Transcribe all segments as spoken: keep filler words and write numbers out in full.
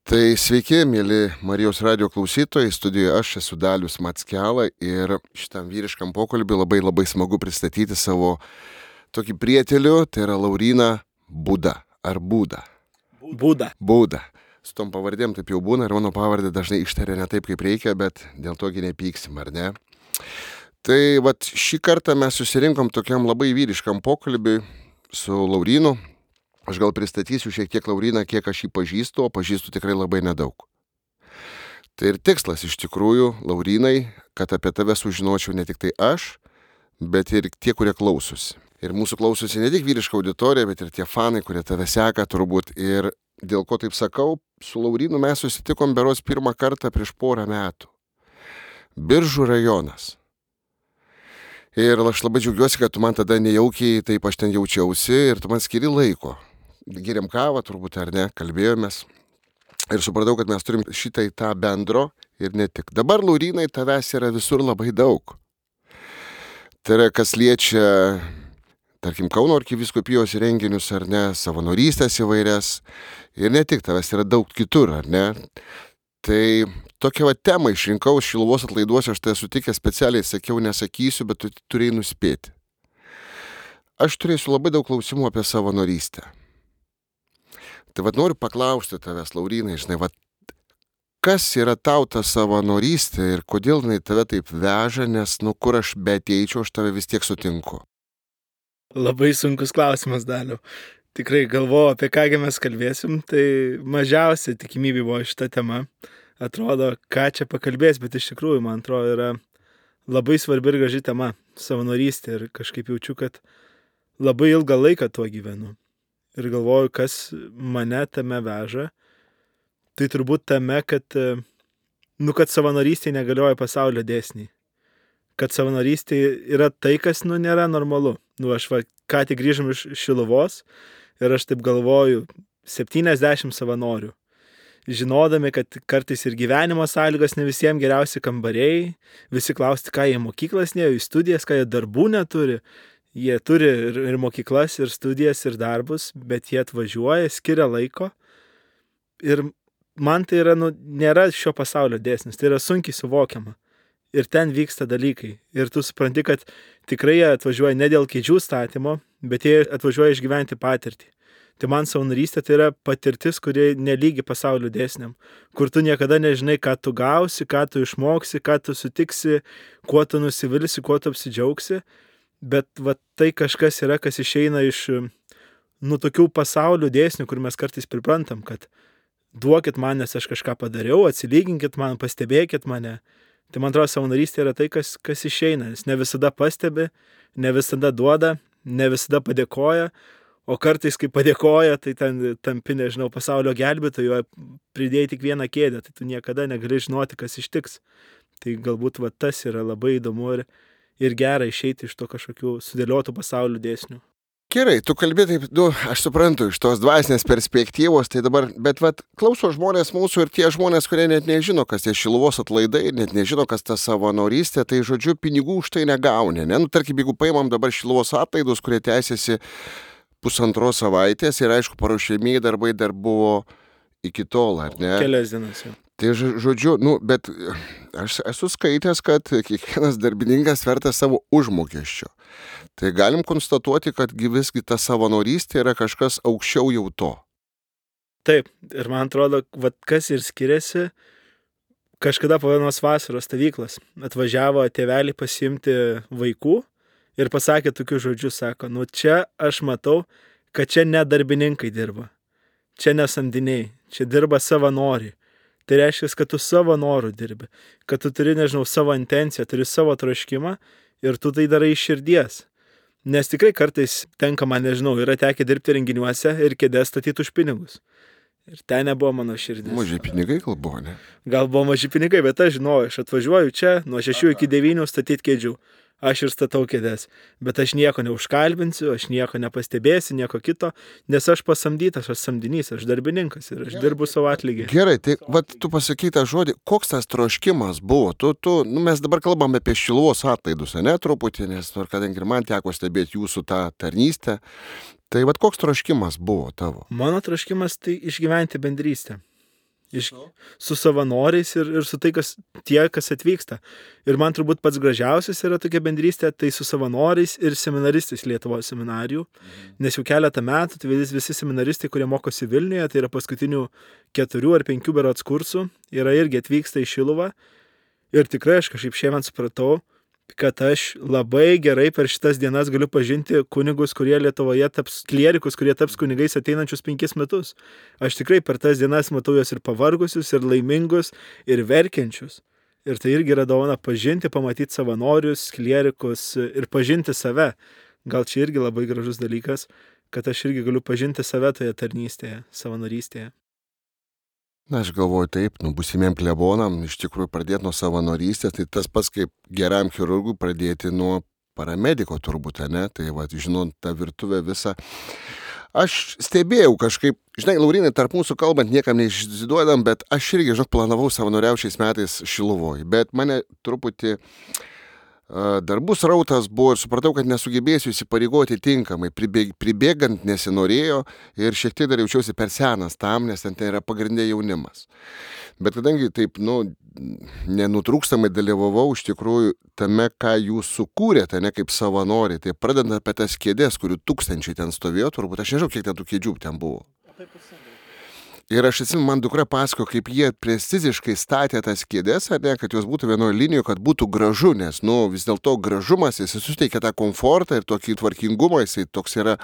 Tai sveiki, mėly Marijos radio klausytojai, studijoje aš esu Dalius Mackela ir šitam vyriškam pokalbį labai labai smagu pristatyti savo tokį prietelių, tai yra Lauryną Būdą ar Būdą. Būdą. Būdą. Su tom pavardėm taip jau būna ir mano pavardę dažnai ištaria ne taip, kaip reikia, bet dėl togi nepyksim, ar ne? Tai vat šį kartą mes susirinkom tokiam labai vyriškam pokalbiui su Laurynu. Aš gal pristatysiu šiek tiek Lauryną, kiek aš jį pažįstu, o pažįstu tikrai labai nedaug. Tai ir tikslas iš tikrųjų, Laurynai, kad apie tave sužinočiau ne tik tai aš, bet ir tie, kurie klausosi. Ir mūsų klausosi ne tik vyriška auditorija, bet ir tie fanai, kurie tave seka turbūt. Ir dėl ko taip sakau, su Laurynu mes susitikom berods pirmą kartą prieš porą metų. Biržų rajonas. Ir aš labai džiaugiuosi, kad tu man tada nejaukiai, taip aš ten jaučiausi ir tu man skiri laiko. Geriam kavą turbūt ar ne, kalbėjomės. Ir supratau, kad mes turim šitai tą bendro ir ne tik. Dabar, Laurynai, tavęs yra visur labai daug. Tai yra, kas liečia, tarkim, Kauno arkivyskupijos renginius ar ne, savanorystės įvairias. Ir ne tik, tavęs yra daug kitur, ar ne. Tai tokia va tema išrinkau Šiluvos atlaiduose, aš tai sutikęs specialiai, sakiau, nesakysiu, bet tu turėjai nuspėti. Aš turėsiu labai daug klausimų apie savanorystę. Tai vad noriu paklausti tavęs, Laurynai, žinai, vad, kas yra tau ta savanorystė ir kodėl jinai tave taip veža, nes nu kur aš beateičiau, aš tave vis tiek sutinku. Labai sunkus klausimas, Daliu. Tikrai galvoju, apie kągi mes kalbėsim, tai mažiausia tikimybė buvo šita tema. Atrodo, ką čia pakalbės, bet iš tikrųjų, man atrodo, yra labai svarbi ir graži tema - savanorystė ir kažkaip jaučiu, kad labai ilgą laiką tuo gyvenu. Ir galvoju, kas mane tame veža, tai turbūt tame, kad, nu, kad savanorystėje negalioja pasaulio dėsniai. Kad savanorystėje yra tai, kas, nu, nėra normalu. Nu, aš va, ką tik grįžom iš Šiluvos ir aš taip galvoju, septyniasdešimt savanorių. Žinodami, kad kartais ir gyvenimo sąlygos ne visiems geriausi kambariai, visi klausti, ką jie mokyklas nėjo, į studijas, ką jie darbų neturi. Jie turi ir, ir mokyklas, ir studijas, ir darbus, bet jie atvažiuoja, skiria laiko. Ir man tai yra, nu, nėra šio pasaulio dėsnis, tai yra sunkiai suvokiama. Ir ten vyksta dalykai. Ir tu supranti, kad tikrai jie atvažiuoja ne dėl kėdžių statymo, bet jie atvažiuoja išgyventi patirtį. Tai man savanorystė tai yra patirtis, kuri nelygi pasaulio dėsniam, kur tu niekada nežinai, ką tu gausi, ką tu išmoksi, ką tu sutiksi, kuo tu nusivilsi, kuo tu apsidžiaugsi. Bet va, tai kažkas yra, kas išeina iš, nu, tokių pasaulio dėsnių, kur mes kartais priprantam, kad duokit man, nes aš kažką padariau, atsilyginkit man, pastebėkit mane. Tai man atrodo, savanorystė yra tai, kas, kas išeina, nes ne visada pastebi, ne visada duoda, ne visada padėkoja, o kartais, kai padėkoja, tai ten tampi, nežinau, pasaulio gelbėtojo, pridėjai tik vieną kėdę, tai tu niekada negali žinoti, kas ištiks. Tai galbūt va, tas yra labai įdomu ir ir gera išeiti iš to kažkokių sudėliotų pasaulio dėsnių. Gerai, tu kalbė taip, nu, aš suprantu, iš tos dvasinės perspektyvos, tai dabar, bet vat, klauso žmonės mūsų ir tie žmonės, kurie net nežino, kas tie Šiluvos atlaidai, net nežino, kas ta savanorystė, tai žodžiu, pinigų už tai negauni, ne? Nu, tarkim, jeigu paimam dabar Šiluvos atlaidus, kurie tęsiasi pusantros savaitės ir aišku, paruošiamieji darbai dar buvo iki tol, ar ne? Kelias dienas jau. Tai žodžiu, nu, bet aš esu skaitęs, kad kiekvienas darbininkas vertas savo užmokesčio. Tai galim konstatuoti, kad visgi ta savanorystė yra kažkas aukščiau jau to. Taip, ir man atrodo, vat, kas ir skiriasi, kažkada po vienos vasaros stovyklos atvažiavo tėvelį pasiimti vaikų ir pasakė tokius žodžius, sako, nu čia aš matau, kad čia ne darbininkai dirba, čia ne samdiniai, čia dirba savanoriai. Tai reiškia, kad tu savo norų dirbi, kad tu turi, nežinau, savo intenciją, turi savo troškimą ir tu tai darai iš širdies. Nes tikrai kartais tenka man, nežinau, yra tekę dirbti renginiuose ir kėdės statyti už pinigus. Ir ten nebuvo mano širdis. Maži pinigai gal buvo, ne? Gal buvo maži pinigai, bet aš žinojau, aš atvažiuoju čia nuo šešių iki devynių statyti kėdžių. Aš ir statau kėdės, bet aš nieko neužkalbinsiu, aš nieko nepastebėsiu, nieko kito, nes aš pasamdytas, aš samdinys, aš darbininkas ir aš dirbu savo atlygį. Gerai, tai vat, tu pasakai tą žodį, koks tas troškimas buvo? Tu, tu, nu, mes dabar kalbame apie Šiluvos atlaidus, ne, truputį, nes kadangi ir man teko stebėti jūsų tą tarnystę, tai vat koks troškimas buvo tavo? Mano troškimas tai išgyventi bendrystę. Iš, su savanoriais ir, ir su tai, kas tie, kas atvyksta. Ir man turbūt pats gražiausias yra tokia bendrystė, tai su savanoriais ir seminaristais Lietuvos seminarijų. Mhm. Nes jau keletą metų tai vis, visi seminaristai, kurie mokosi Vilniuje, tai yra paskutinių keturių ar penkių berods kursų, yra irgi atvyksta į Šiluvą. Ir tikrai aš kažkaip šiemet supratau, kad aš labai gerai per šitas dienas galiu pažinti kunigus, kurie Lietuvoje taps klierikus, kurie taps kunigais ateinančius penkis metus. Aš tikrai per tas dienas matau juos ir pavargusius, ir laimingus, ir verkiančius. Ir tai irgi yra dovana pažinti, pamatyti savanorius, klierikus ir pažinti save. Gal čia irgi labai gražus dalykas, kad aš irgi galiu pažinti save toje tarnystėje, savanorystėje. Na, aš galvoju taip, nu, būsimiem klebonam iš tikrųjų pradėti nuo savanorystės, tai tas pats kaip geram chirurgui pradėti nuo paramediko turbūt, ne? Tai va, žinot, tą virtuvę visą. Aš stebėjau kažkaip, žinai, Laurinai, tarp mūsų kalbant, niekam neišsiduodam, bet aš irgi, žinok, planavau savanoriauti šiais metais Šiluvoj, bet mane truputį darbų srautas buvo ir supratau, kad nesugebėsiu įsipareigoti tinkamai, pribėg, pribėgant nesinorėjo ir šiek tiek dar jaučiausi per senas tam, nes ten yra pagrindė jaunimas. Bet kadangi taip, nu, nenutrūkstamai dalyvavau iš tikrųjų tame, ką jūs sukūrėte, ne kaip savanoriai, tai pradedant apie tas kėdės, kurių tūkstančiai ten stovėjo, turbūt aš nežinau, kiek ten tų kėdžių ten buvo. Ir aš atsimenu, man dukra pasako, kaip jie preciziškai statė tas kėdės, ar ne, kad jos būtų vienoje linijoje, kad būtų gražu, nes, nu, vis dėlto gražumas, jis suteikia tą komfortą ir tokį tvarkingumą, jisai toks yra.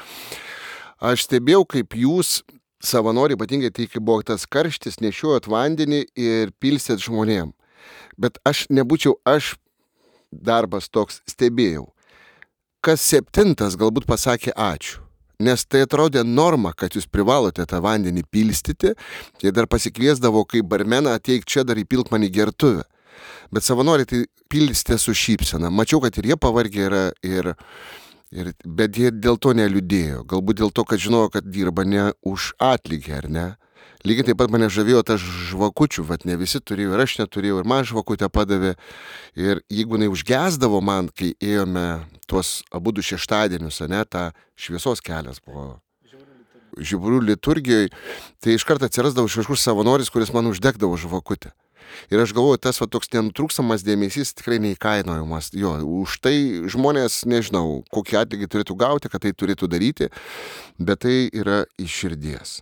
Aš stebėjau, kaip jūs, savanoriai, ypatingai tai, kai buvo tas karštis, nešiojot vandenį ir pilstėt žmonėm. Bet aš nebūčiau, aš darbas toks stebėjau. Kas septintas galbūt pasakė ačiū. Nes tai atrodė norma, kad jūs privalote tą vandenį pilstyti, jie dar pasikviesdavo kaip barmeną, ateik čia dar įpilk man į gertuvę. Bet savanoriai tai pilstė su šypsena. Mačiau, kad ir jie pavargė yra, ir, ir, bet jie dėl to neliūdėjo. Galbūt dėl to, kad žinojo, kad dirba ne už atlygį, ar ne? Lygiai taip pat mane žavėjo tas žvakučių, vat ne visi turėjo ir aš neturėjau, ir man žvakutę padavė. Ir jeigu jinai užgesdavo man, kai ėjome tuos abudu šeštadienius, ne, tą šviesos kelias buvo Žiburų liturgijoje, tai iš karto atsirasdavo kažkur savanoris, kuris man uždegdavo žvakutę. Ir aš galvoju, tas va, toks nenutrūkstamas dėmesys tikrai neįkainojamas. Jo, už tai žmonės, nežinau, kokį atlygį turėtų gauti, kad tai turėtų daryti, bet tai yra iš širdies.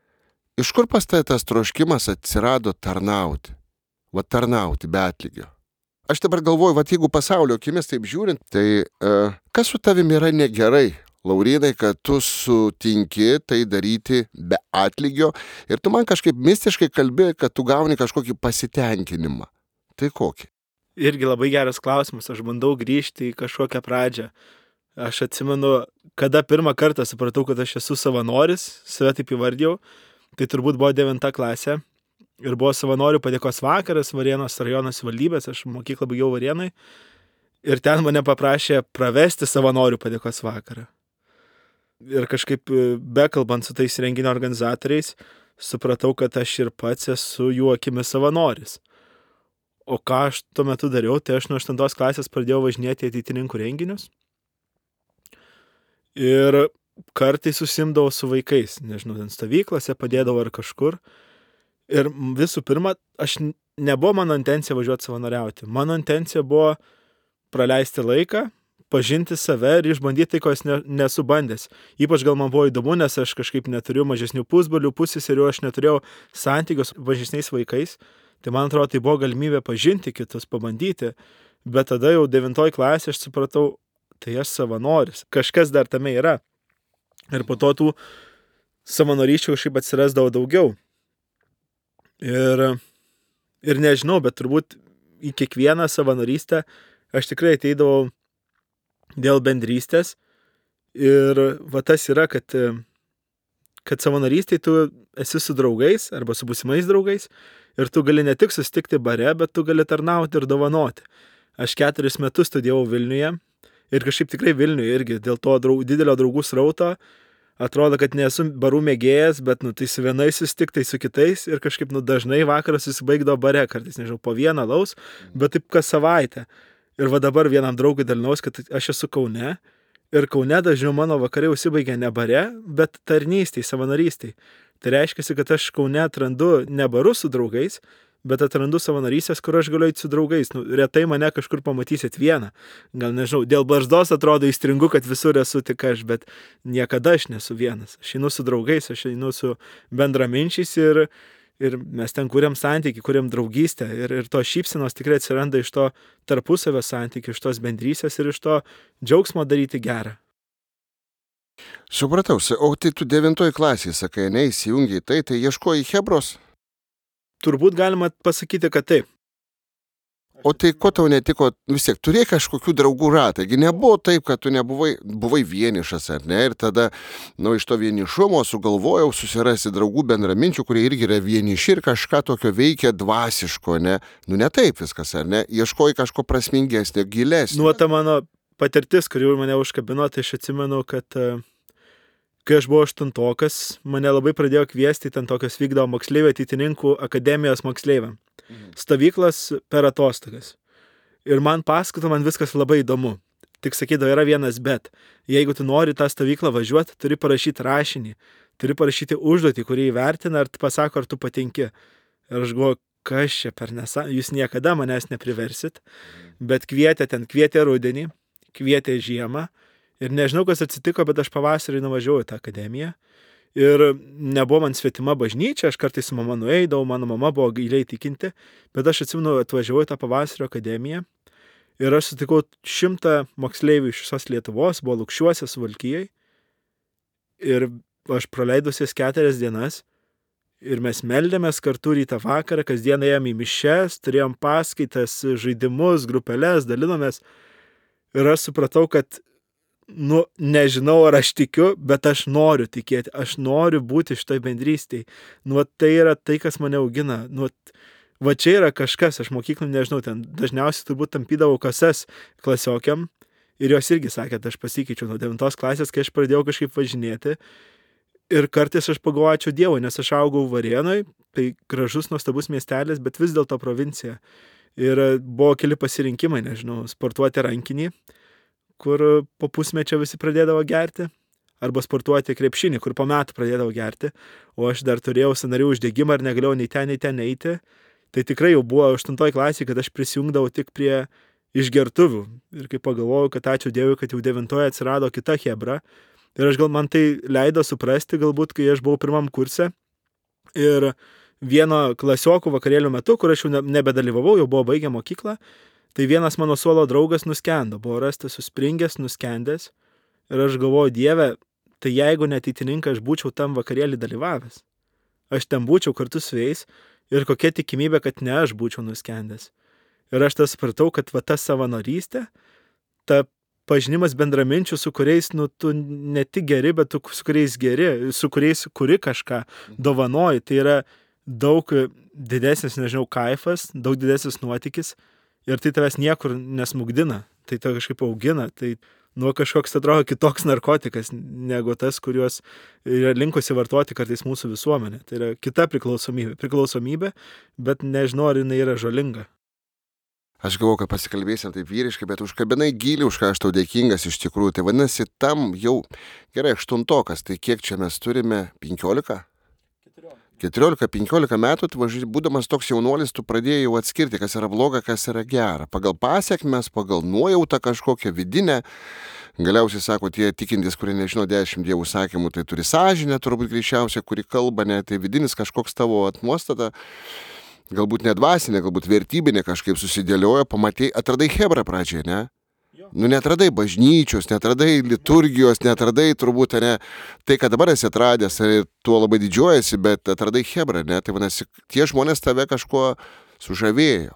Iš kur pas tai tas troškimas atsirado tarnauti? Va tarnauti be atlygio. Aš dabar galvoju, va jeigu pasaulio akimis taip žiūrint, tai uh, kas su tavimi yra negerai, Laurinai, kad tu sutinki tai daryti be atlygio ir tu man kažkaip mistiškai kalbi, kad tu gauni kažkokį pasitenkinimą. Tai kokį? Irgi labai geras klausimas, aš bandau grįžti į kažkokią pradžią. Aš atsimenu, kada pirmą kartą supratau, kad aš esu savanoris, save taip įvardėjau. Tai turbūt buvo devinta klasė ir buvo savanorių padėkos vakaras Varėnos rajono savivaldybės, aš mokyklą baigiau Varėnai ir ten mane paprašė pravesti savanorių padėkos vakarą. Ir kažkaip bekalbant su tais renginio organizatoriais, supratau, kad aš ir pats esu jų akimis savanoris. O ką aš tuo metu dariau, tai aš nuo aštuntos klasės pradėjau važinėti ateitininkų renginius. Ir kartais susimdavau su vaikais, nežinau, ten stovyklose padėdavau ar kažkur. Ir visų pirma, aš nebuvo mano intencija važiuoti savanoriauti. Mano intencija buvo praleisti laiką, pažinti save ir išbandyti tai, ko aš ne, nesu bandęs. Ypač gal man buvo įdomu, nes aš kažkaip neturiu mažesnių pusbrolių, pusseserių, aš neturėjau santykių su mažesniais vaikais. Tai man atrodo, tai buvo galimybė pažinti kitus, pabandyti. Bet tada jau devintoj klasė aš supratau, tai aš savanoris. Kažkas dar tame yra. Ir po to tų savanorysčių kažkaip atsirasdavo daugiau. Ir, ir nežinau, bet turbūt į kiekvieną savanorystę aš tikrai ateidavau dėl bendrystės. Ir va tas yra, kad, kad savanorystėj tu esi su draugais arba su būsimais draugais ir tu gali ne tik susitikti bare, bet tu gali tarnauti ir dovanoti. Aš keturis metus studijavau Vilniuje ir kažkaip tikrai Vilniuje irgi dėl to draug, didelio draugų srauto atrodo, kad nesu barų mėgėjas, bet nu, tai su vienais susitikti, tai su kitais ir kažkaip nu, dažnai vakaras susibaigdavo bare, kartais, nežinau, po vieną alaus, bet taip kas savaitę. Ir va dabar vienam draugui dalinaus, kad aš esu Kaune ir Kaune dažniau mano vakarai užsibaigia ne bare, bet tarnystėj, savanorystiai. Tai reiškia, kad aš Kaune atrandu ne barus su draugais, bet atrandu savanorystės, kur aš galiu eiti su draugais. Nu, retai mane kažkur pamatysit vieną. Gal nežinau, dėl barzdos atrodo įstringu, kad visur esu tik aš, bet niekada aš nesu vienas. Aš einu su draugais, aš einu su bendraminčiais ir, ir mes ten kuriam santykį, kuriam draugystę. Ir, ir to šypsenos tikrai atsiranda iš to tarpusavio santykį, iš tos bendrystės ir iš to džiaugsmo daryti gerą. Supratau, o tai tu devintoj klasėje, sakai, neįsijungiai tai, tai ieškoji chebros? Turbūt galima pasakyti, kad taip. O tai ko tau netiko, vis tiek, turėjai kažkokių draugų ratą, gi nebuvo taip, kad tu nebuvai, buvai vienišas, ar ne, ir tada, nu, iš to vienišumo sugalvojau susirasti draugų bendraminčių, kurie irgi yra vieniši ir kažką tokio veikia dvasiško, ne, nu, ne taip viskas, ar ne, ieškoji kažko prasmingesnio, gilesnio. Nu, ta mano patirtis, kuri mane užkabino, tai aš atsimenu, kad kai aš buvau aštuntokas, mane labai pradėjo kviesti, ten tokios vykdavo moksleivių ateitininkų akademijos moksleiviam. Stovyklas per atostogas. Ir man pasakotų, man viskas labai įdomu. Tik sakydavo, yra vienas bet. Jeigu tu nori tą stovyklą važiuoti, turi parašyti rašinį, turi parašyti užduotį, kurį įvertina, ar tu pasako, ar tu patinki. Ir aš galvoju, kas čia per nesą, jūs niekada manęs nepriversit, bet kvietė ten, kvietė rudenį, kvietė žiemą. Ir nežinau, kas atsitiko, bet aš pavasarį nuvažiavau į tą akademiją. Ir nebuvo man svetima bažnyčia, aš kartais su mama nueidavau, mano mama buvo giliai tikinti, bet aš atsimenu, atvažiavau į tą pavasario akademiją. Ir aš sutikau šimtą moksleivių iš visos Lietuvos, buvo Lukšiuose, Suvalkijai. Ir aš praleidau jas keturias dienas. Ir mes meldėmės kartu rytą vakarą, kasdien ėjom į mišias, turėjom paskaitas, žaidimus, grupeles, dalinomės. Ir aš supratau, kad nu, nežinau, ar aš tikiu, bet aš noriu tikėti, aš noriu būti šitoj bendrystėj. Nu, tai yra tai, kas mane augina. Nu, va čia yra kažkas, aš mokyklą nežinau, ten dažniausiai turbūt tampydavau kasas klasiokiam ir jos irgi sakė, kad aš pasikeičiau nuo devintos klasės, kai aš pradėjau kažkaip važinėti. Ir kartais aš pagalvoju, ačiū Dievui, nes aš augau Varėnoj, tai gražus, nuostabus miestelis, bet vis dėlto provincija. Ir buvo keli pasirinkimai, nežinau, sportuoti rankinį, kur po pusmečio visi pradėdavo gerti, arba sportuoti krepšinį, kur po metų pradėdavo gerti, o aš dar turėjau sąnarių uždegimą ir negalėjau nei ten, nei ten eiti. Tai tikrai jau buvo aštuntoj klasėje, kad aš prisijungdavau tik prie išgertuvių. Ir kai pagalvojau, kad ačiū Dievui, kad jau devintoje atsirado kita chebra. Ir aš gal man tai leido suprasti, galbūt, kai aš buvau pirmam kurse. Ir vieno klasiokų vakarėlių metu, kur aš jau nebedalyvavau, jau buvo baigę mokyklą, tai vienas mano suolo draugas nuskendo, buvo rastas suspringęs, nuskendęs. Ir aš galvoju, Dieve, tai jeigu neateitininkai aš būčiau tam vakarėlį dalyvavęs. Aš ten būčiau kartu su jais ir kokia tikimybė, kad ne aš būčiau nuskendęs. Ir aš tas supratau, kad va ta savanorystė, ta pažinimas bendraminčių, su kuriais, nu, tu ne tik geri, bet tu su kuriais geri, su kuriais kuri kažką dovanoji. Tai yra daug didesnis, nežinau, kaifas, daug didesnis nuotykis. Ir tai tavęs niekur nesmugdina, tai tave kažkaip augina, tai nu kažkoks atrodo kitoks narkotikas negu tas, kuriuos yra linkusi vartoti kartais mūsų visuomenė. Tai yra kita priklausomybė, priklausomybė, bet nežinau, ar jinai yra žalinga. Aš galvoju, kad pasikalbėsim taip vyriškai, bet užkabinai gilį, už ką aš tau dėkingas iš tikrųjų. Tai vadinasi, tam jau gerai aštuntokas, tai kiek čia mes turime? penkiolika? keturiolika penkiolika metų, tu važiuoji, būdamas toks jaunuolis, tu pradėjai jau atskirti, kas yra bloga, kas yra gera. Pagal pasiekmes, pagal nuojautą kažkokią vidinę. Galiausiai sako, tie tikintys, kurie nežino dešimt dievų sakymų, tai turi sąžinę, turbūt greičiausiai, kuri kalba, ne, tai vidinis kažkoks tavo atnuostata, galbūt nedvasinė, galbūt vertybinė kažkaip susidėliojo, pamatėjai, atradai hebrą pradžiai, ne? Nu, netradai bažnyčios, netradai liturgijos, netradai turbūt, ne, tai, kad dabar esi atradęs, tuo labai didžiuojasi, bet atradai hebrą, ne, tai vadinasi, tie žmonės tave kažkuo sužavėjo.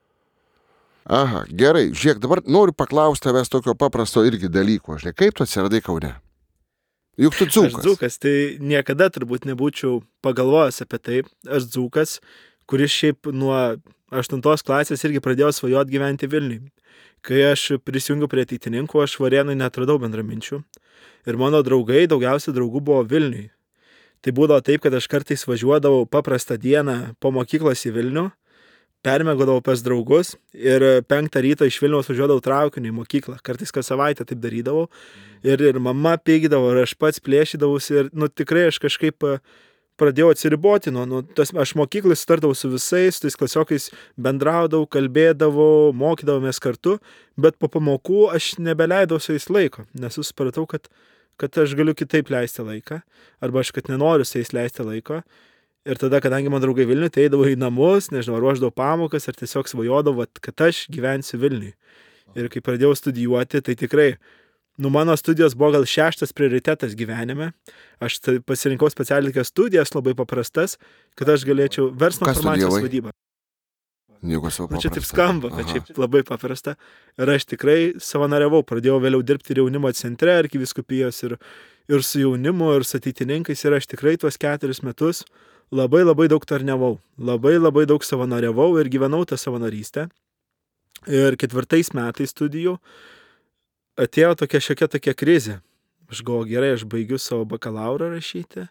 Aha, gerai, žiūrėk, dabar noriu paklausti tavęs tokio paprasto irgi dalyko, žinai, kaip tu atsiradai Kaune? Juk tu dzūkas. Aš dzūkas, tai niekada turbūt nebūčiau pagalvojęs apie tai, aš dzūkas, kuris šiaip nuo aštuntos klasės irgi pradėjo svajoti gyventi Vilniui. Kai aš prisijungiau prie ateitininkų, aš Varėnai netradau bendraminčių. Ir mano draugai, daugiausiai draugų buvo Vilniui. Tai būdavo taip, kad aš kartais važiuodavau paprastą dieną po mokyklos į Vilnių, permiegodavau pas draugus ir penktą ryto iš Vilniaus važiuodavau traukiniu į mokyklą. Kartais kas savaitę taip darydavau. Ir, ir mama pykdavo, ir aš pats plėšydavausi. Ir nu, tikrai aš kažkaip pradėjau atsiriboti nuo, nuo tas, aš mokyklai sutardavau su visais, tais klasiokais bendraudavau, kalbėdavau, mokydavomės kartu, bet po pamokų aš nebeleidau su jais laiko, nes supratau, kad, kad aš galiu kitaip leisti laiką, arba aš kad nenoriu su jais leisti laiko. Ir tada, kadangi man draugai Vilniuje, tai eidavau į namus, nežinau, ruoždavau pamokas ar tiesiog svajodavau, kad aš gyvensiu Vilniuje. Ir kai pradėjau studijuoti, tai tikrai, nu, mano studijos buvo gal šeštas prioritetas gyvenime. Aš pasirinkau specialiai tokias studijas, labai paprastas, kad aš galėčiau verslo informacijos vadybą. Nieko savo paprasta. Nu, čia taip skamba, bet šiaip labai paprasta. Ir aš tikrai savanoriavau, pradėjau vėliau dirbti ir jaunimo centre, arkivyskupijos, ir, ir su jaunimu, ir su ateitininkais. Ir aš tikrai tuos keturis metus labai labai daug tarniavau, labai labai daug savanoriavau ir gyvenau tą savanorystę. Ir ketvirtais metais studijų atėjo tokia šiokia tokia krizė. Aš galvoju, gerai, aš baigiu savo bakalaurą rašyti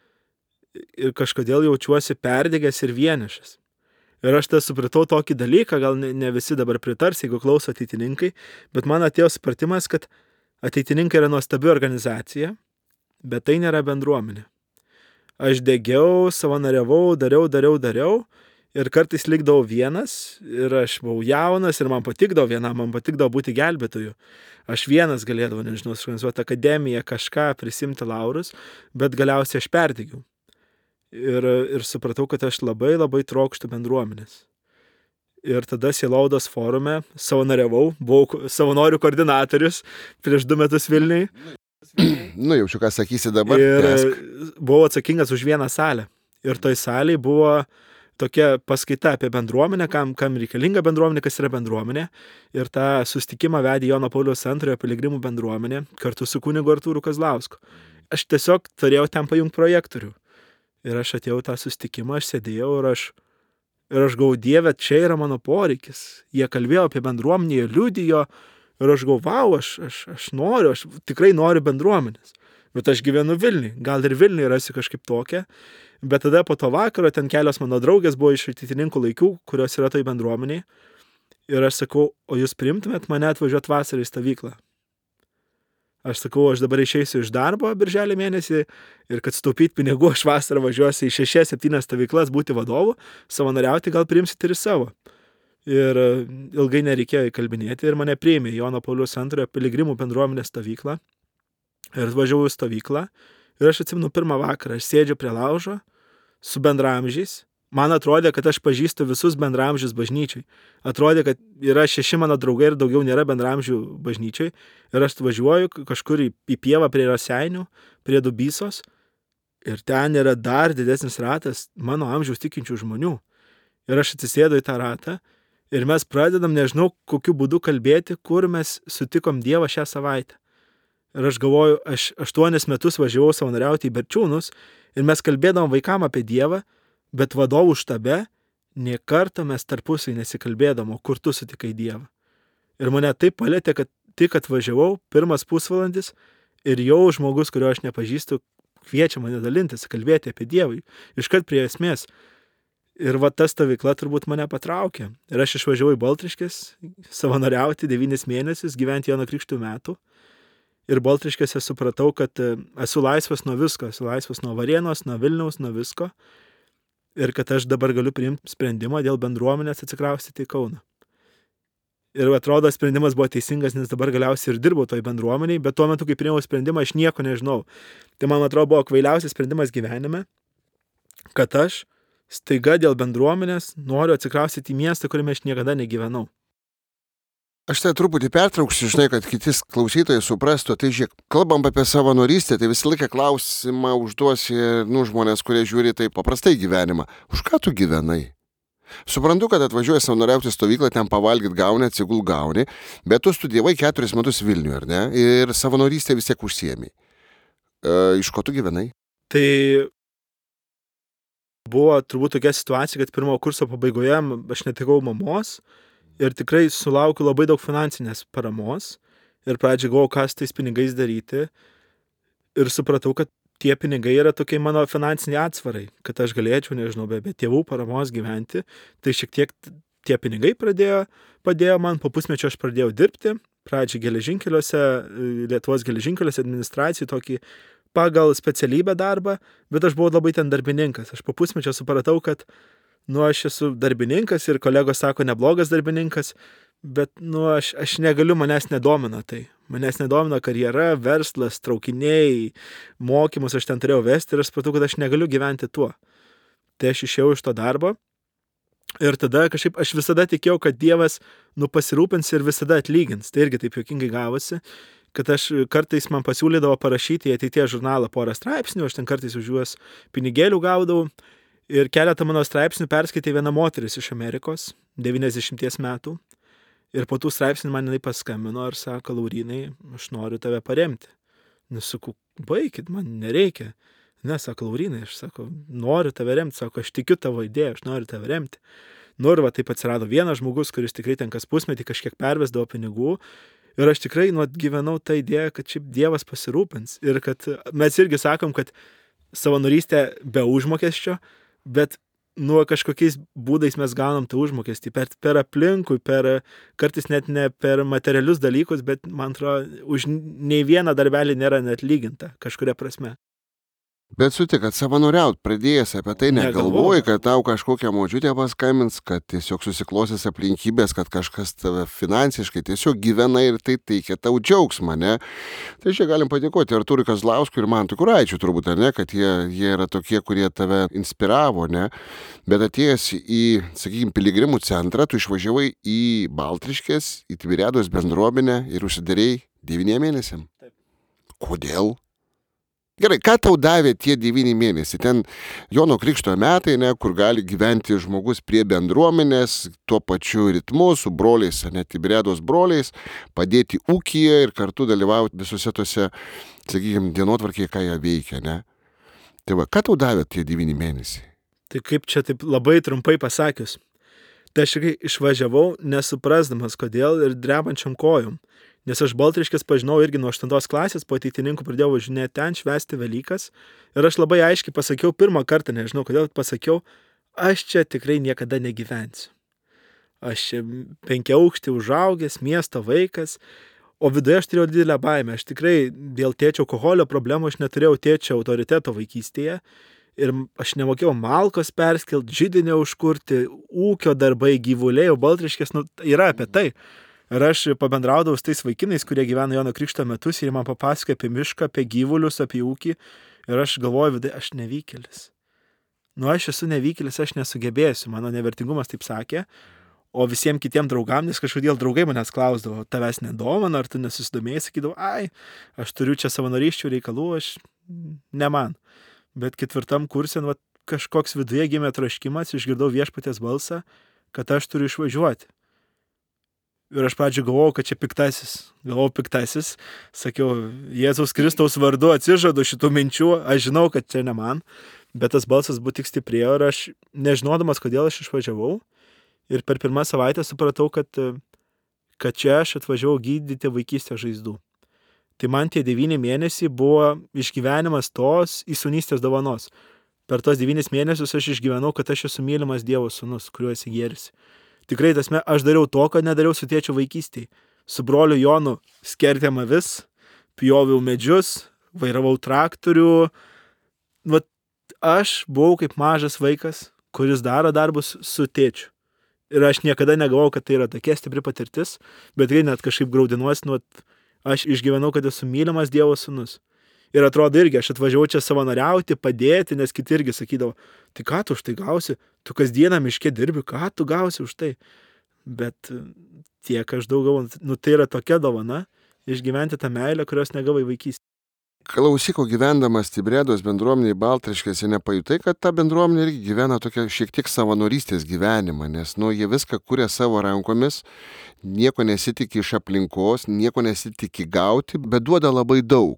ir kažkodėl jaučiuosi perdegęs ir vienišas. Ir aš tą supratau tokį dalyką, gal ne, ne visi dabar pritars, jeigu klauso ateitininkai, bet man atėjo supratimas, kad ateitininkai yra nuostabi organizacija, bet tai nėra bendruomenė. Aš degiau, savanoriavau, dariau, dariau, dariau ir kartais likdavau vienas ir aš buvau jaunas ir man patikdavo vienam, man patikdavo būti gelbėtoju. Aš vienas galėdavau, nežinau, suorganizuoti akademiją, kažką, prisimti laurus, bet galiausiai aš perdegiau. Ir, ir supratau, kad aš labai labai trokštu bendruomenės. Ir tada Sielaudos forume savanoriavau, buvau savanorių koordinatorius prieš du metus Vilniuje. Nu, jaučiu, ką sakysi dabar. Ir tesk. buvau atsakingas už vieną salę. Ir toj salėje buvo tokia paskaita apie bendruomenę, kam, kam reikalinga bendruomenė, kas yra bendruomenė. Ir tą susitikimą vedė Jono Pauliaus antrojo piligrimų bendruomenė kartu su kunigu Artūru Kazlausku. Aš tiesiog turėjau ten pajungti projektorių. Ir aš atėjau tą susitikimą, aš sėdėjau ir aš, ir aš gau, Dieve, čia yra mano poreikis. Jie kalbėjo apie bendruomenę, jie liudijo. Ir aš galvoju, wow, aš, aš, aš noriu, aš tikrai noriu bendruomenės. Bet aš gyvenu Vilniuje, gal ir Vilniuje rasiu kažkaip tokią. Bet tada po to vakaro ten kelios mano draugės buvo iš ateitininkų laikų, kurios yra toj bendruomeniai. Ir aš sakau, o jūs priimtumėt mane atvažiuoti vasarą į stovyklą? Aš sakau, aš dabar išeisiu iš darbo birželio mėnesį ir kad sutaupyt pinigų, aš vasarą važiuosiu į šešias septynias stovyklas būti vadovu, savanoriauti gal priimsit ir savo. Ir ilgai nereikėjo įkalbinėti ir mane priėmė Jono Pauliaus antrojo piligrimų bendruomenės stovyklą. Ir važiavau į stovyklą ir aš atsimenu pirmą vakarą, aš sėdžiu prie laužo su bendramžiais. Man atrodė, kad aš pažįstu visus bendramžius bažnyčiai. Atrodė, kad yra šeši mano draugai ir daugiau nėra bendramžių bažnyčiai. Ir aš važiuoju kažkur į, į pievą prie Raseinių, prie Dubysos. Ir ten yra dar didesnis ratas mano amžiaus tikinčių žmonių. Ir aš atsisėdu į tą ratą. Ir mes pradedam, nežinau, kokiu būdu kalbėti, kur mes sutikom Dievą šią savaitę. Ir aš galvoju, aš aštuonis metus važiavau savanoriauti į Berčiūnus ir mes kalbėdavom vaikam apie Dievą, bet vadovų štabe nė kartą mes tarpusai nesikalbėdavom, kur tu sutikai Dievą. Ir mane taip palėtė, kad tik atvažiavau, pirmas pusvalandis ir jau žmogus, kurio aš nepažįstu, kviečia mane dalintis, kalbėti apie Dievą, iškart prie esmės. Ir va ta stovykla turbūt mane patraukė. Ir aš išvažiavau į Baltriškes, savanoriauti devynis mėnesius, gyventi Jono Krikštų metų. Ir Baltriškėse supratau, kad esu laisvas nuo visko, esu laisvas nuo Varėnos, nuo Vilniaus, nuo visko. Ir kad aš dabar galiu priimti sprendimą dėl bendruomenės atsikraustyti į Kauną. Ir atrodo, sprendimas buvo teisingas, nes dabar galiausiai ir dirbau toj bendruomeniai, bet tuo metu, kai priėmiau sprendimą, aš nieko nežinau. Tai man atrodo, buvo kvailiausias sprendimas gyvenime, kad aš staiga dėl bendruomenės noriu atsikraustyti į miestą, kuriame aš niekada negyvenau. Aš tai truputį pertrauksiu, žinai, kad kiti klausytojai suprastų. Tai žiūrėk, kalbam apie savanorystę, tai visą laiką klausimą užduosi, nu, žmonės, kurie žiūri taip paprastai gyvenimą. Už ką tu gyvenai? Suprantu, kad atvažiuoji savanoriauti stovyklą, ten pavalgyt gauni, atsigul gauni, bet tu studijavai keturis metus Vilniuje, ar ne? Ir savanorystę vis tiek užsiėmei. E, iš ko tu gyvenai? Tai buvo turbūt tokia situacija, kad pirmo kurso pabaigoje aš netekau mamos ir tikrai sulaukiu labai daug finansinės paramos ir pradžiai galvojau, ką su tais pinigais daryti ir supratau, kad tie pinigai yra tokie mano finansiniai atsvarai, kad aš galėčiau, nežinau, be, be tėvų paramos gyventi, tai šiek tiek tie pinigai pradėjo, padėjo man, po pusmečio aš pradėjau dirbti, pradžiai geležinkeliuose, Lietuvos geležinkeliuose administracijai tokį pagal specialybę darbą, bet aš buvau labai ten darbininkas. Aš po pusmečio supratau, kad nu aš esu darbininkas ir kolegos sako neblogas darbininkas, bet nu aš, aš negaliu, manęs nedomina tai. Manęs nedomina karjera, verslas, traukiniai, mokymus aš ten turėjau vesti ir aš supratau, kad aš negaliu gyventi tuo. Tai aš išėjau iš to darbo ir tada kažkaip aš visada tikėjau, kad Dievas nu pasirūpins ir visada atlygins. Tai irgi taip juokingai gavosi, kad aš kartais man pasiūlydavo parašyti į ateities žurnalą porą straipsnių, aš ten kartais už juos pinigėlių gaudavau. Ir keletą mano straipsnių perskaitė viena moteris iš Amerikos, devyniasdešimties metų. Ir po tų straipsnių man jinai paskambino ir sako, Laurynai, aš noriu tave paremti. Nesakau, baikit, man nereikia. Ne, sako, Laurynai, aš sako, noriu tave remti, sako, aš tikiu tavo idėją, aš noriu tave remti. Nu ir va taip atsirado vienas žmogus, kuris tikrai ten kas pusmetį kažkiek pervesdavo pinigų. Ir aš tikrai nu gyvenau tą idėją, kad šiaip Dievas pasirūpins. Ir kad mes irgi sakom, kad savanorystė be užmokesčio, bet nuo kažkokiais būdais mes gaunam tą užmokestį. Per, per aplinkui, per kartais net ne per materialius dalykus, bet man atrodo, už nei vieną darbelį nėra net lyginta kažkuria prasme. Bet sutik, kad savanoriaut pradėjęs apie tai negalvoji, kad tau kažkokią močiutę paskambins, kad tiesiog susiklosės aplinkybės, kad kažkas tave finansiškai tiesiog gyvena ir tai teikia tau džiaugsmą, ne? Tai čia galim padėkoti Artūrui Kazlauskui ir Mantui Kuraičiui turbūt, ar ne, kad jie, jie yra tokie, kurie tave inspiravo, ne? Bet atėjęs į, sakykime, piligrimų centrą, tu išvažiavai į Baltriškės, į Tiberiados bendruomenę ir užsidarėjai devyniem mėnesiam. Taip. Kodėl? Gerai, ką tau davė tie devyni mėnesiai? Ten Jono Krikšto metai, ne, kur gali gyventi žmogus prie bendruomenės, tuo pačiu ritmu, su broliais, ne, Tiberiados broliais, padėti ūkyje ir kartu dalyvauti visose tose, sakykime, dienotvarkėje, ką jie veikia, ne? Tai va, ką tau davė tie devyni mėnesiai? Tai kaip čia taip labai trumpai pasakius. Tai aš išvažiavau nesuprasdamas, kodėl ir drebančiam kojom. Nes aš Baltriškės pažinau irgi nuo aštuntos klasės, po ateitininkų pradėjau važinėti ten, švęsti Velykas. Ir aš labai aiškiai pasakiau, pirmą kartą, nežinau kodėl, pasakiau, aš čia tikrai niekada negyvensiu. Aš čia penkiaaukštį užaugęs, miesto vaikas, o viduje aš turėjau didelę baimę. Aš tikrai dėl tėčio alkoholio problemų, aš neturėjau tėčio autoriteto vaikystėje. Ir aš nemokėjau malkos perskelt, židinio užkurti, ūkio darbai, gyvuliai, o Baltriškės nu, yra apie tai. Ir aš pabendraudavau su tais vaikinais, kurie gyvena Jono Krikšto metus ir jie man papasakoja apie mišką, apie gyvulius, apie ūkį. Ir aš galvoju, vidai, aš nevykėlis. Nu, aš esu nevykėlis, aš nesugebėsiu, mano nevertingumas taip sakė. O visiems kitiem draugam, nes kažkodėl draugai manęs klausdavo, tavęs nedomina, ar tu nesusidomėjai, sakydavau, ai, aš turiu čia savanorysčių reikalų, aš ne man. Bet ketvirtam kurse nu, kažkoks viduje gimė troškimas, išgirdau viešpaties balsą, kad aš turiu išvažiuoti. Ir aš pradžioj galvojau, kad čia piktasis. Galvojau piktasis. Sakiau, Jėzaus Kristaus vardu atsižadu šitų minčių. Aš žinau, kad čia ne man. Bet tas balsas buvo tik stiprėjo ir aš nežinodamas, kodėl aš išvažiavau. Ir per pirmą savaitę supratau, kad, kad čia aš atvažiavau gydyti vaikystės žaizdų. Tai man tie devyni mėnesiai buvo išgyvenimas tos įsūnystės dovanos. Per tos devynis mėnesius aš išgyvenau, kad aš esu mylimas Dievo sūnus, kuriuo esi gėrisi. Tikrai tasme, aš dariau to, ką nedariau su tėčiu vaikystėje. Su broliu Jonu skertėm avis, pjoviau medžius, vairavau traktorių. Vat aš buvau kaip mažas vaikas, kuris daro darbus su tėčiu. Ir aš niekada negalvojau, kad tai yra tokia stipri patirtis, bet kai net kažkaip graudinuosi, nu, aš išgyvenau, kad esu mylimas Dievo sūnus. Ir atrodo irgi, aš atvažiavau čia savanoriauti, padėti, nes kiti irgi sakydavo, tai ką tu už tai gausi? Tu kasdieną miške dirbi, ką tu gausi už tai? Bet tiek aš daug gavau, nu tai yra tokia dovana, išgyventi tą meilę, kurios negavai vaikystėje. Klausyko gyvendamas Tiberiados bendruomenėje Baltriškėse nepajutai, kad ta bendruomenė irgi gyvena tokia šiek tiek savanorystės gyvenimą, nes nu, jie viską kuria savo rankomis, nieko nesitikė iš aplinkos, nieko nesitikė gauti, bet duoda labai daug.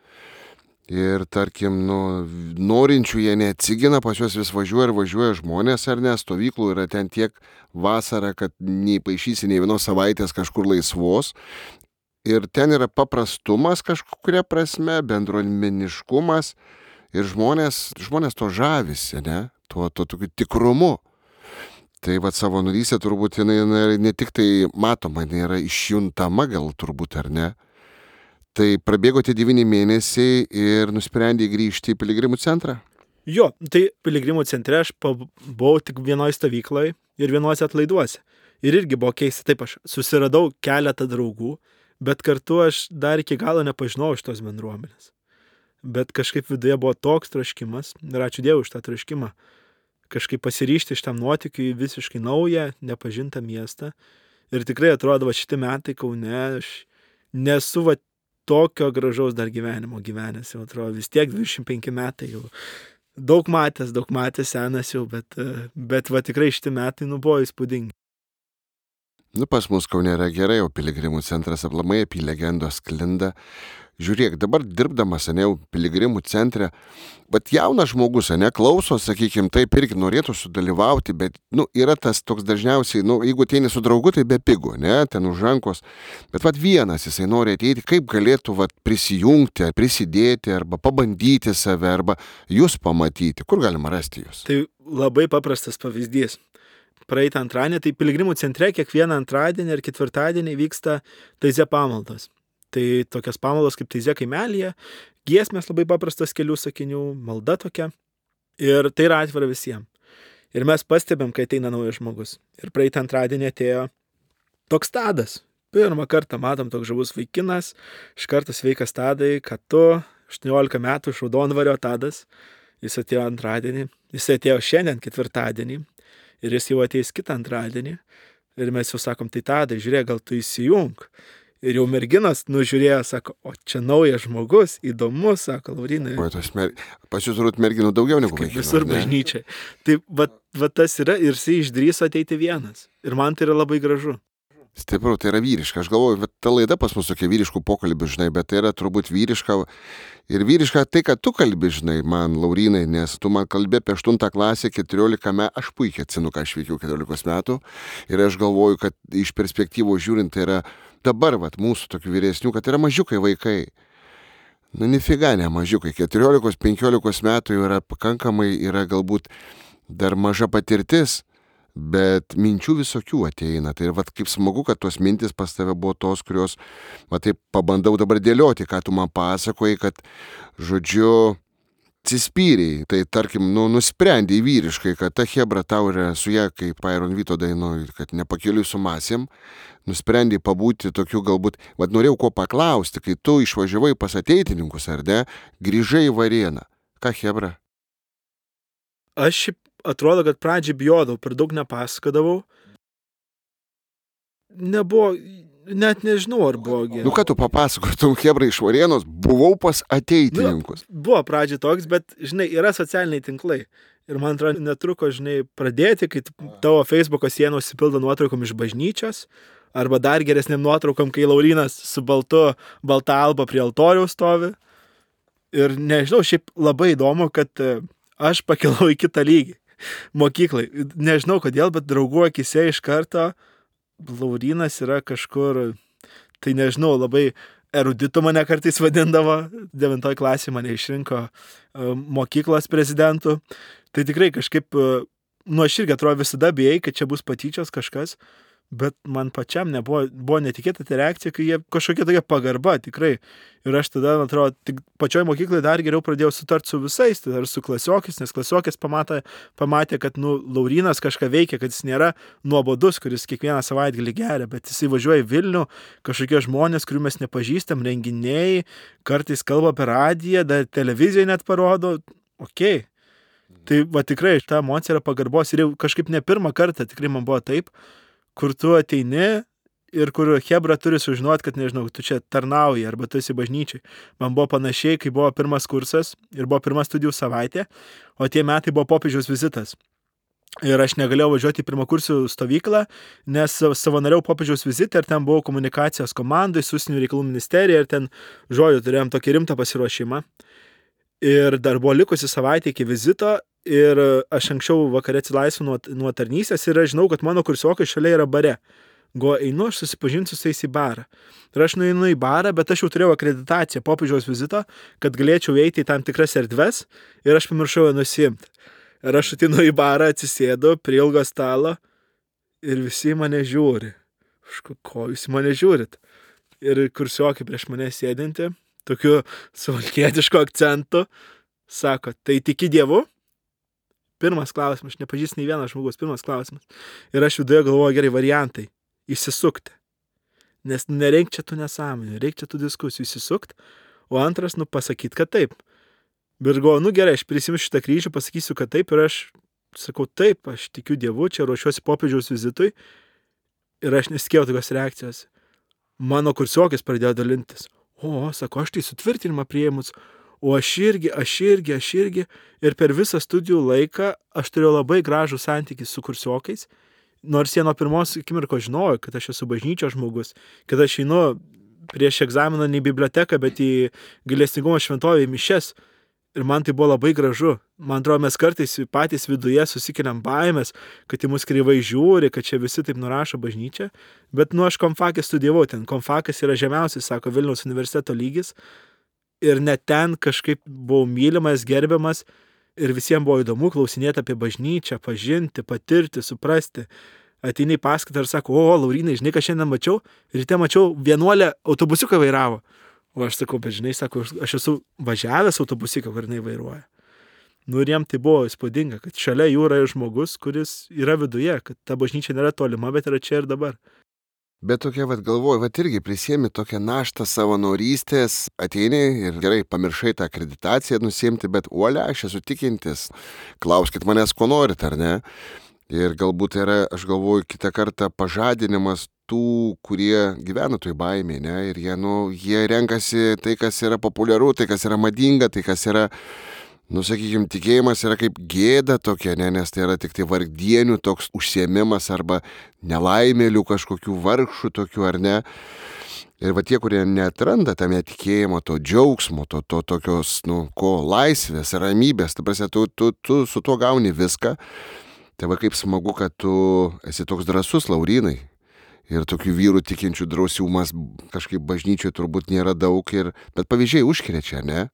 Ir tarkim, nu, norinčių jie neatsigina, pas juos vis važiuoja ir važiuoja žmonės, ar ne, stovyklų yra ten tiek vasarą, kad neįpaišysi nei vienos savaitės kažkur laisvos. Ir ten yra paprastumas kažkuria prasme, bendruomeniškumas ir žmonės, žmonės to žavisi, ne, tuo, tuo tokiu tikrumu. Tai vat savanorystė turbūt jinai ne tik tai matoma, jinai yra išjuntama gal turbūt, ar ne. Tai prabėgo tie devyni mėnesiai ir nusprendė grįžti į piligrimų centrą? Jo, tai piligrimų centre aš buvau tik vienoje stovykloje ir vienuose atlaiduose. Ir irgi buvo keista, taip aš susiradau keletą draugų, bet kartu aš dar iki galo nepažinojau šitos bendruomenės. Bet kažkaip viduje buvo toks troškimas, ir ačiū Dievui už tą troškimą, kažkaip pasiryžti šitam nuotykiui visiškai naują, nepažintą miestą. Ir tikrai atrodo, va šitie metai Kaune, aš nesu va tokio gražaus dar gyvenimo gyvenęs, jau atrodo vis tiek dvidešimt penki metai jau. Daug matęs, daug matęs senas jau, bet, bet va tikrai šitie metai nu buvo įspūdingi. Nu, pas mus Kaune yra gerai, o piligrimų centras aplamai apie legendos sklinda. Žiūrėk, dabar dirbdamas, seniau, piligrimų centre, bet jaunas žmogus, ne, klauso, sakykime, taip irgi norėtų sudalyvauti, bet, nu, yra tas toks dažniausiai, nu, jeigu ateini su draugu, tai be pigo, ne, ten už rankos, bet vat vienas jisai nori ateiti, kaip galėtų vat prisijungti, prisidėti, arba pabandyti save, arba jūs pamatyti, kur galima rasti jūs? Tai labai paprastas pavyzdys. Praeitą antradienį, tai piligrimų centre kiekvieną antradienį ir ketvirtadienį vyksta taizė pamaldos. Tai tokios pamaldos kaip taizė kaimelyje, giesmės labai paprastas kelių sakinių, malda tokia. Ir tai yra atvira visiems. Ir mes pastebėm, kai ateina naujas žmogus. Ir praeitą antradienį atėjo toks Tadas. Pirmą kartą matom toks žavus vaikinas, iš karto sveikas Tadai, kad tu, aštuoniolika metų, Raudondvario Tadas. Jis atėjo antradienį, jis atėjo šiandien ketvirtadienį. Ir jis jau ateis kitą antradienį. Ir mes jau sakom, tai Tadai, žiūrėk, gal tu įsijung. Ir jau merginos nužiūrėjo, sako, o čia naujas žmogus, įdomus, sako, Laurynai. O tos mer... pas jūs turbūt merginų daugiau negu vaikinų. Visur bažnyčiai. Tai va, va tas yra ir jis išdrįso ateiti vienas. Ir man tai yra labai gražu. Stipru, tai yra vyriška. Aš galvoju, bet ta laida pas mus tokia vyriškų pokalbių, žinai, bet tai yra turbūt vyriška. Ir vyriška tai, kad tu kalbi, žinai, man, Laurynai, nes tu man kalbė apie aštuntą klasę, keturiolika metų, aš puikiai atsinu, ką aš veikiau keturiolikos metų. Ir aš galvoju, kad iš perspektyvos žiūrint, tai yra dabar, vat, mūsų tokių vyresnių, kad yra mažiukai vaikai. Nu, nifiga ne mažiukai. keturiolikos penkiolikos metų yra pakankamai, yra galbūt dar maža patirtis, bet minčių visokių ateina. Tai ir vat, kaip smagu, kad tos mintis pas tave buvo tos, kurios, va taip pabandau dabar dėlioti, ką tu man pasakojai, kad, žodžiu, atsispyriai. Tai, tarkim, nu, nusprendė vyriškai, kad ta chebra tau yra su ją, kaip Iron Vito dainoj, kad nepakeliui su masėm, nusprendė pabūti tokiu galbūt, vad norėjau ko paklausti, kai tu išvažiavai pas ateitininkus, ar ne, grįžai į Varėną. Ką chebra? Aš šiaip atrodo, kad pradžiai bijodavau, per daug nepasakodavau. Nebuvo, net nežinau, ar buvo gėda. Nu, ką tu papasakotum, chebra iš Varėnos, buvau pas ateitininkus. Nu, buvo pradžiai toks, bet, žinai, yra socialiniai tinklai. Ir man atrodo, netruko, žinai, pradėti, kai tavo Facebooko sienos užsipildo nuotraukom iš bažnyčios, arba dar geresnėm nuotraukom, kai Laurynas su baltu, balta alba prie altoriaus stovi. Ir nežinau, šiaip labai įdomu, kad aš pakilau į kitą lygį mokyklai. Nežinau kodėl, bet draugų akise iš karto Laurynas yra kažkur, tai nežinau, labai eruditu mane kartais vadindavo, devintoj klasėje mane išrinko mokyklos prezidentu. Tai tikrai kažkaip, nu aš irgi atrodo visada bijai, kad čia bus patyčios kažkas, bet man pačiam nebuvo, buvo netikėta ta reakcija, kai jie kažkokia tokia pagarba, tikrai. Ir aš tada, atrodo, tik pačioj mokyklai dar geriau pradėjau sutart su visais, tai dar su klasiokais, nes klasiokės pamatė, pamatė, kad, nu, Laurynas kažką veikia, kad jis nėra nuobodus, kuris kiekvieną savaitgalį geria, bet jis įvažiuoja į Vilnių, kažkokie žmonės, kurių mes nepažįstam, renginiai, kartais kalba per radiją, dar televizijoje net parodo, okei. Okay. Tai va tikrai, ta emocija yra pagarbos ir jau kažkaip ne pirmą kartą tikrai man buvo taip, kur tu ateini ir kur chebra turi sužinoti, kad, nežinau, tu čia tarnauji arba tu esi bažnyčiai. Man buvo panašiai, kai buvo pirmas kursas ir buvo pirma studijų savaitė, o tie metai buvo popiežiaus vizitas. Ir aš negalėjau važiuoti į pirmakursių stovyklą, nes savanoriau popiežiaus vizitą ir ten buvau komunikacijos komandai, su užsienio reikalų ministerija ir ten, žodžiu, turėjom tokį rimtą pasiruošimą. Ir dar buvo likusi savaitė iki vizito ir aš anksčiau vakare atsilaisvinu nuo, nuo tarnystės ir aš žinau, kad mano kursiokai šalia yra bare. Go einu, aš susipažinsiu su jais į barą. Ir aš nueinu į barą, bet aš jau turėjau akreditaciją popiežiaus vizito, kad galėčiau eiti į tam tikras erdves ir aš pamiršau ją nusiimti. Ir aš ateinu į barą, atsisėdu prie ilgo stalo ir visi mane žiūri. Aš ko, jūs mane žiūrit? ir kursiokai prieš mane sėdinti, tokiu suvalkietišku akcentu, sako, tai tiki Dievu? Pirmas klausimas, aš nepažįstu nei vienas žmogus, pirmas klausimas. Ir aš viduje galvoju, gerai, variantai, įsisukti. Nes nereik čia tų nesąmonių, reik čia tų diskusijų įsisukti, o antras, nu, pasakyti, kad taip. Bet galvoju, nu gerai, aš prisimsiu šitą kryžių, pasakysiu, kad taip, ir aš sakau, taip, aš tikiu Dievu, čia ruošiuosi popiežiaus vizitui, ir aš nesikėjau tokios reakcijos. Mano kursiokis pradėjo dalintis. O, sako, aš tai sutvirtinimą priėmus, o aš irgi, aš irgi, aš irgi. Ir per visą studijų laiką aš turėjau labai gražų santykį su kursiokais, nors jie nuo pirmos akimirkos žinojo, kad aš esu bažnyčios žmogus, kad aš einu prieš egzaminą ne į biblioteką, bet į gailestingumo šventovę, į mišias. Ir man tai buvo labai gražu. Man atrodo, mes kartais patys viduje susikeliam baimės, kad į mus kreivai žiūri, kad čia visi taip nurašo bažnyčią. Bet nu aš Komfake studijavau ten. Komfakas yra žemiausias, sako, Vilniaus universiteto lygis. Ir net ten kažkaip buvau mylimas, gerbiamas. Ir visiems buvo įdomu klausinėti apie bažnyčią, pažinti, patirti, suprasti. Ateini į paskaitą ir sako, o, Laurynai, žinai, ką šiandien mačiau? Ryte mačiau, vienuolė autobusiuką vairavo. O aš sakau, bet žinai, sako, aš esu važiavęs autobusiką, kur jinai vairuoja. Nu ir jam tai buvo įspūdinga, kad šalia jų yra žmogus, kuris yra viduje, kad ta bažnyčia nėra tolima, bet yra čia ir dabar. Bet tokia, vat galvoju, vat irgi prisiemi tokią naštą savanorystės, ateini ir gerai, pamiršai tą akreditaciją nusiimti, bet uolia, aš esu tikintis, klauskit manęs, ko norit, ar ne? Ir galbūt yra, aš galvoju, kitą kartą pažadinimas tų, kurie gyvena toj baimėje, ne? Ir jie, nu, jie renkasi tai, kas yra populiaru, tai, kas yra madinga, tai, kas yra, nu, sakykime, tikėjimas yra kaip gėda tokia, ne? Nes tai yra tik tai vargdienių toks užsiėmimas arba nelaimėlių kažkokių vargšų tokių, ar ne? Ir va tie, kurie neatranda tame tikėjimo, to džiaugsmo, to, to tokios, nu, ko, laisvės, ramybės, ta prasme, tu, tu, tu su tuo gauni viską. Tai va kaip smagu, kad tu esi toks drąsus, Laurynai. Ir tokių vyrų tikinčių drausiumas kažkaip bažnyčioje turbūt nėra daug, ir, bet pavyzdžiai užkrečia, ne?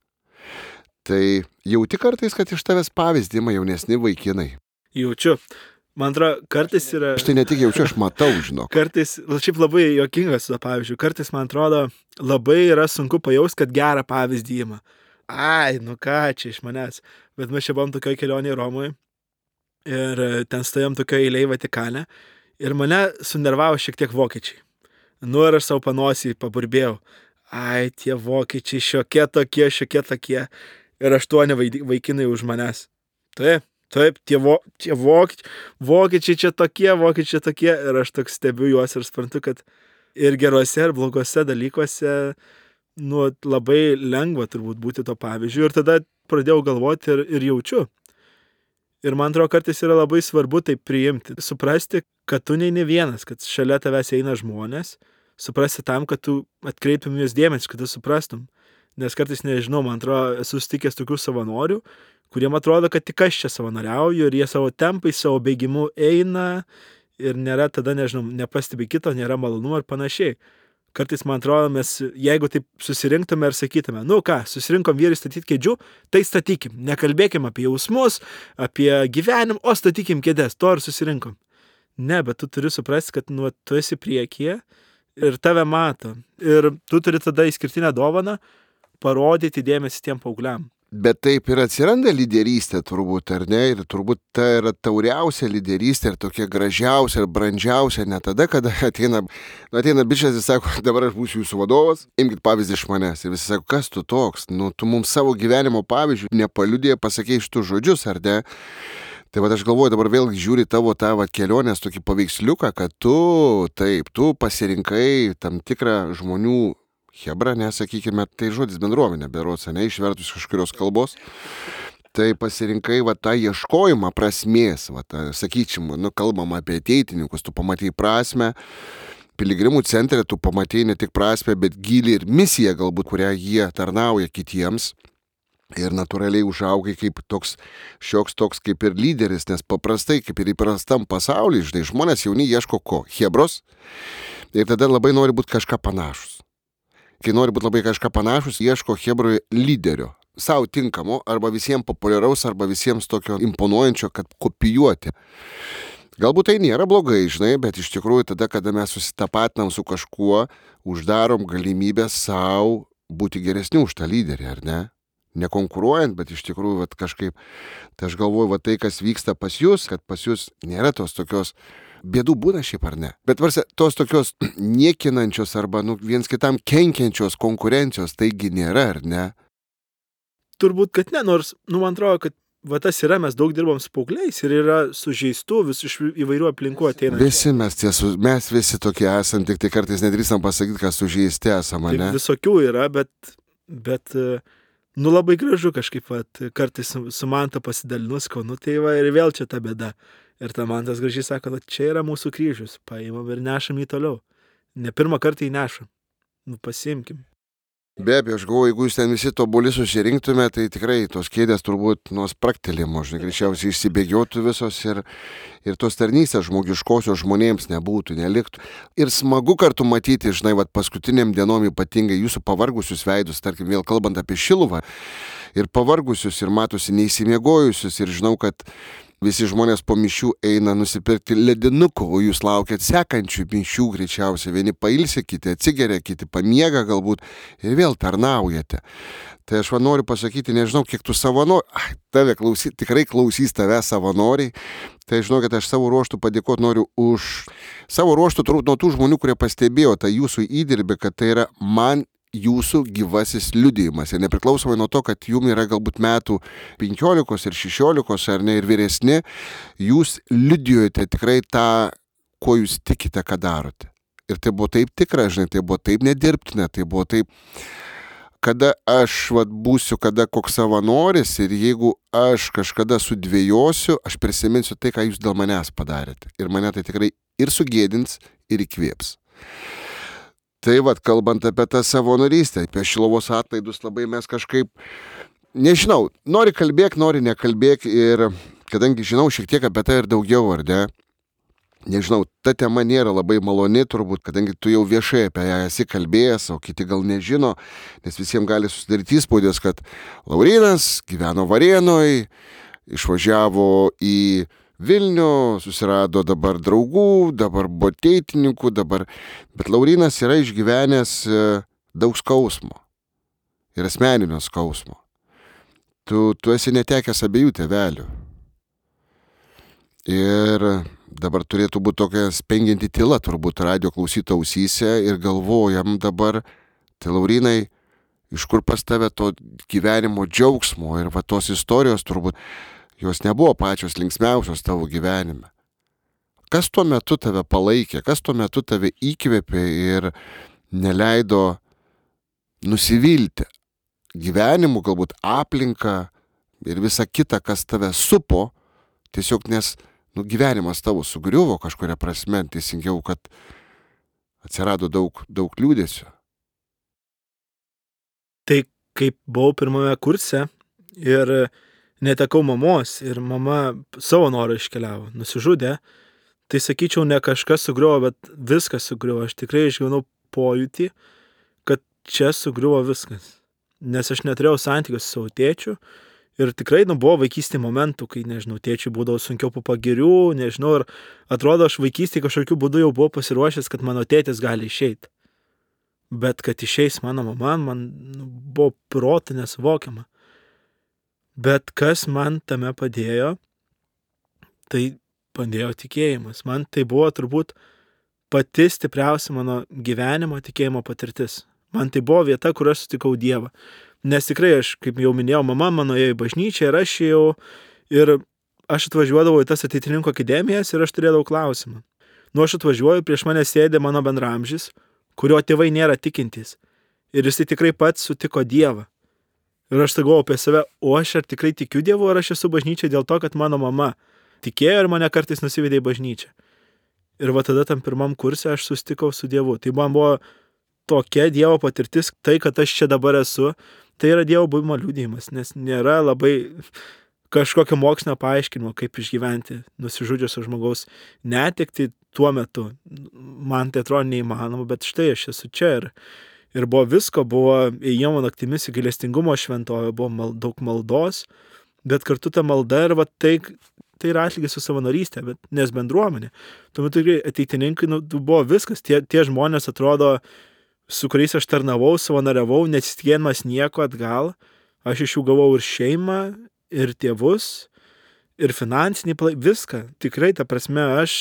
Tai jauti kartais, kad iš tavęs pavyzdį ima jaunesni vaikinai. Jaučiu. Man atrodo, kartais yra... Aš tai ne tik jaučiu, aš matau, žinok. Kartais, šiaip labai juokingas su to pavyzdžiu, kartais, man atrodo, labai yra sunku pajausti, kad gerą pavyzdį ima. Ai, nu ką čia iš manęs. Bet mes čia buvom tokioj kelionėje Romoje ir ten stovėjom tokioj eilėj Vatikane. Ir mane sunervavo šiek tiek vokiečiai. Nu ir aš savo panosį paburbėjau. Ai, tie vokiečiai šiokie tokie, šiokie tokie. Ir aštuoni vaikinai už manęs. Taip, taip, tie, vo, tie vokiečiai, vokiečiai čia tokie, vokiečiai čia tokie. Ir aš toks stebiu juos ir suprantu, kad ir geruose, ir blogose dalykuose, nu, labai lengva turbūt būti to pavyzdžiu. Ir tada pradėjau galvoti ir, ir jaučiu. Ir man atrodo, kartais yra labai svarbu tai priimti, suprasti, kad tu neini vienas, kad šalia tavęs eina žmonės, suprasti tam, kad tu atkreiptum jūs dėmesį, kad tu suprastum. Nes kartais, nežinau, man atrodo, esu sutikęs tokių savanorių, kuriem atrodo, kad tik aš čia savanoriauju ir jie savo tempais, savo bėgimu eina ir nėra tada, nežinau, nepastebi kito, nėra malonumo ir panašiai. Kartais, man atrodo, mes, jeigu taip susirinktume ir sakytume, nu ką, susirinkom vyrai statyti kėdžių, tai statykim, nekalbėkim apie jausmus, apie gyvenimą, o statykim kėdės, to ir susirinkom. Ne, bet tu turi suprasti, kad nu, tu esi priekyje ir tave mato. Ir tu turi tada išskirtinę dovaną parodyti dėmesį tiem paaugliam. Bet taip ir atsiranda lyderystė turbūt, ar ne? Ir turbūt ta yra tauriausia lyderystė ir tokia gražiausia ir brandžiausia ne tada, kada ateina, nu, ateina bičias ir sako, dabar aš būsiu jūsų vadovas, imkite pavyzdį iš manęs. Ir visi sako, kas tu toks? Nu, tu mums savo gyvenimo pavyzdžių nepaliudėjai pasakyti šitų žodžius, ar ne? Tai va aš galvoju, dabar vėl žiūri tavo tą va, kelionės tokį paveiksliuką, kad tu, taip, tu pasirinkai tam tikrą žmonių hebra, nesakykime, tai žodis bendruomenė, berods, ne, išvertus iš kažkurios kalbos. Tai pasirinkai va, tą ieškojimą prasmės, va, tą, sakyčiau, nu, kalbam apie ateitininkus, tu pamatai prasmę, piligrimų centre tu pamatai ne tik prasmę, bet gilį ir misiją galbūt, kurią jie tarnauja kitiems. Ir natūraliai užaugai kaip toks, šioks toks kaip ir lyderis, nes paprastai, kaip ir įprastam pasaulyje, žinai, žmonės jauni ieško ko? Hebros. Ir tada labai nori būti kažką panašus. Kai nori būti labai kažką panašus, ieško hebrui lyderio. Sau tinkamo, arba visiems populiaraus, arba visiems tokio imponuojančio, kad kopijuoti. Galbūt tai nėra blogai, žinai, bet iš tikrųjų tada, kada mes susitapatinam su kažkuo, uždarom galimybę savo būti geresniu už tą lyderį, ar ne? Nekonkuruojant, bet iš tikrųjų vat, kažkaip, tai aš galvoju, va tai, kas vyksta pas jūs, kad pas jūs nėra tos tokios, bėdų būna šiaip ar ne, bet varsia, tos tokios niekinančios arba nu, viens kitam kenkiančios konkurencijos, taigi nėra, ar ne? Turbūt, kad ne, nors, nu, man atrodo, kad va tas yra, mes daug dirbam su paaugliais ir yra sužeistų vis iš įvairių aplinkų ateina. Visi mes, tiesu, mes visi tokie esam, tik tai kartais nedrįstam pasakyti, kad sužeisti esam, Tai ne? visokių yra, bet, bet, nu labai gražu kažkaip, vat, kartais su, su Manta pasidalinu, sakau, nu tai va ir vėl čia ta bėda. Ir ta Mantas gražiai sako, nu čia yra mūsų kryžius, paimam ir nešam jį toliau. Ne pirmą kartą jį nešam. Nu pasiimkim. Be abejo, aš galvoju, jeigu jūs ten visi tobuli susirinktume, tai tikrai tos kėdės turbūt nuo spraktelimo, žinai, greičiausiai išsibėgiotų visos ir, ir tos tarnystės žmogiškosios žmonėms nebūtų, neliktų. Ir smagu kartu matyti, žinai, vat, paskutiniam dienom ypatingai jūsų pavargusius veidus, tarkim, vėl kalbant apie Šiluvą, ir pavargusius, ir matosi neįsimiegojusius, ir žinau, kad visi žmonės po mišių eina nusipirkti ledinukų, o jūs laukiat sekančių mišių greičiausiai. Vieni pailsi, kiti atsigeria, kiti pamiega galbūt ir vėl tarnaujate. Tai aš va noriu pasakyti, nežinau, kiek tu savanoriai, ai, tave klausy, tikrai klausys tave savanoriai. Tai žinau, kad aš savo ruoštų padėkoti noriu už savo ruoštų turbūt nuo tų žmonių, kurie pastebėjo tą jūsų įdirbį, kad tai yra man jūsų gyvasis liudijimas. Ir nepriklausomai nuo to, kad jum yra galbūt metų penkiolikos ir šešiolikos ar ne ir vyresni, jūs liudijojate tikrai tą, ko jūs tikite, ką darote. Ir tai buvo taip tikra, žinai, tai buvo taip nedirbtinė, tai buvo taip, kada aš vat, būsiu, kada koks savanoris ir jeigu aš kažkada sudvėjosiu, aš prisiminsiu tai, ką jūs dėl manęs padarėte. Ir mane tai tikrai ir sugėdins, ir įkvėps. Tai vat, kalbant apie tą savanorystę, apie Šiluvos atlaidus labai mes kažkaip, nežinau, nori kalbėk, nori nekalbėk ir kadangi žinau šiek tiek apie tai ir daugiau, ar ne, nežinau, ta tema nėra labai maloni turbūt, kadangi tu jau viešai apie ją esi kalbėjęs, o kiti gal nežino, nes visiems gali susidaryti įspūdis, kad Laurynas gyveno Varėnoj, išvažiavo į Vilnių, susirado dabar draugų, dabar buvo teitininkų, dabar... Bet Laurynas yra išgyvenęs daug skausmo ir asmeninio skausmo. Tu, tu esi netekęs abiejų tėvelių. Ir dabar turėtų būti tokia spengianti tyla, turbūt radio klausyto ausyse ir galvojam dabar, tai Laurynai, iš kur pas tave to gyvenimo džiaugsmo ir va tos istorijos turbūt, jos nebuvo pačios linksmiausios tavo gyvenime. Kas tuo metu tave palaikė, kas tuo metu tave įkvėpė ir neleido nusivilti gyvenimu, galbūt aplinką ir visa kita, kas tave supo, tiesiog nes nu, gyvenimas tavo sugriuvo kažkuria prasme, teisingiau, kad atsirado daug, daug liūdėsio. Tai kaip buvau pirmame kurse ir netekau mamos ir mama savo norą iškeliavo, nusižudė, tai sakyčiau, ne kažkas sugriuvo, bet viskas sugriuvo. Aš tikrai išgyvenau pojūtį, kad čia sugriuvo viskas. Nes aš neturėjau santykių su savo tėčiu ir tikrai nu, buvo vaikystėje momentų, kai, nežinau, tėčiui būdavo sunkiau po pagirių, nežinau, ir atrodo, aš vaikystėje kažkokiu būdu jau buvau pasiruošęs, kad mano tėtis gali išeiti. Bet kad išeis mano mama, man nu, buvo protu nesuvokiama. Bet kas man tame padėjo, tai padėjo tikėjimas. Man tai buvo turbūt pati stipriausia mano gyvenimo tikėjimo patirtis. Man tai buvo vieta, kur aš sutikau Dievą. Nes tikrai aš, kaip jau minėjau, mama mano ėjo į bažnyčią ir aš ėjau ir aš atvažiuodavau į tas ateitininkų akademijas ir aš turėdavau klausimą. Nu aš atvažiuoju, prieš mane sėdė mano bendramžis, kurio tėvai nėra tikintys. Ir jisai tikrai pats sutiko Dievą. Ir aš galvojau apie save, o aš ar tikrai tikiu Dievu, ar aš esu bažnyčia dėl to, kad mano mama tikėjo ir mane kartais nusivedė į bažnyčią. Ir va tada tam pirmam kurse aš susitikau su Dievu. Tai man buvo tokia Dievo patirtis, tai, kad aš čia dabar esu, tai yra Dievo buvimo liudijimas, nes nėra labai kažkokio mokslinio paaiškinimo, kaip išgyventi nusižudžiusio žmogaus netekti tuo metu. Man tai atrodo neįmanoma, bet štai aš esu čia ir Ir buvo visko, buvo ėjimo naktimis į gailestingumo šventovę, buvo mal, daug maldos, bet kartu ta malda ir va tai, tai yra atlygis su savanorystė, bet nes bendruomenė. Tuo metu tikrai ateitininkai, nu, buvo viskas. Tie, tie žmonės atrodo, su kuriais aš tarnavau, savanoriavau, nesitikėdamas nieko atgal. Aš iš jų gavau ir šeimą, ir tėvus, ir finansinį palaikymą, viską. Tikrai, ta prasme, aš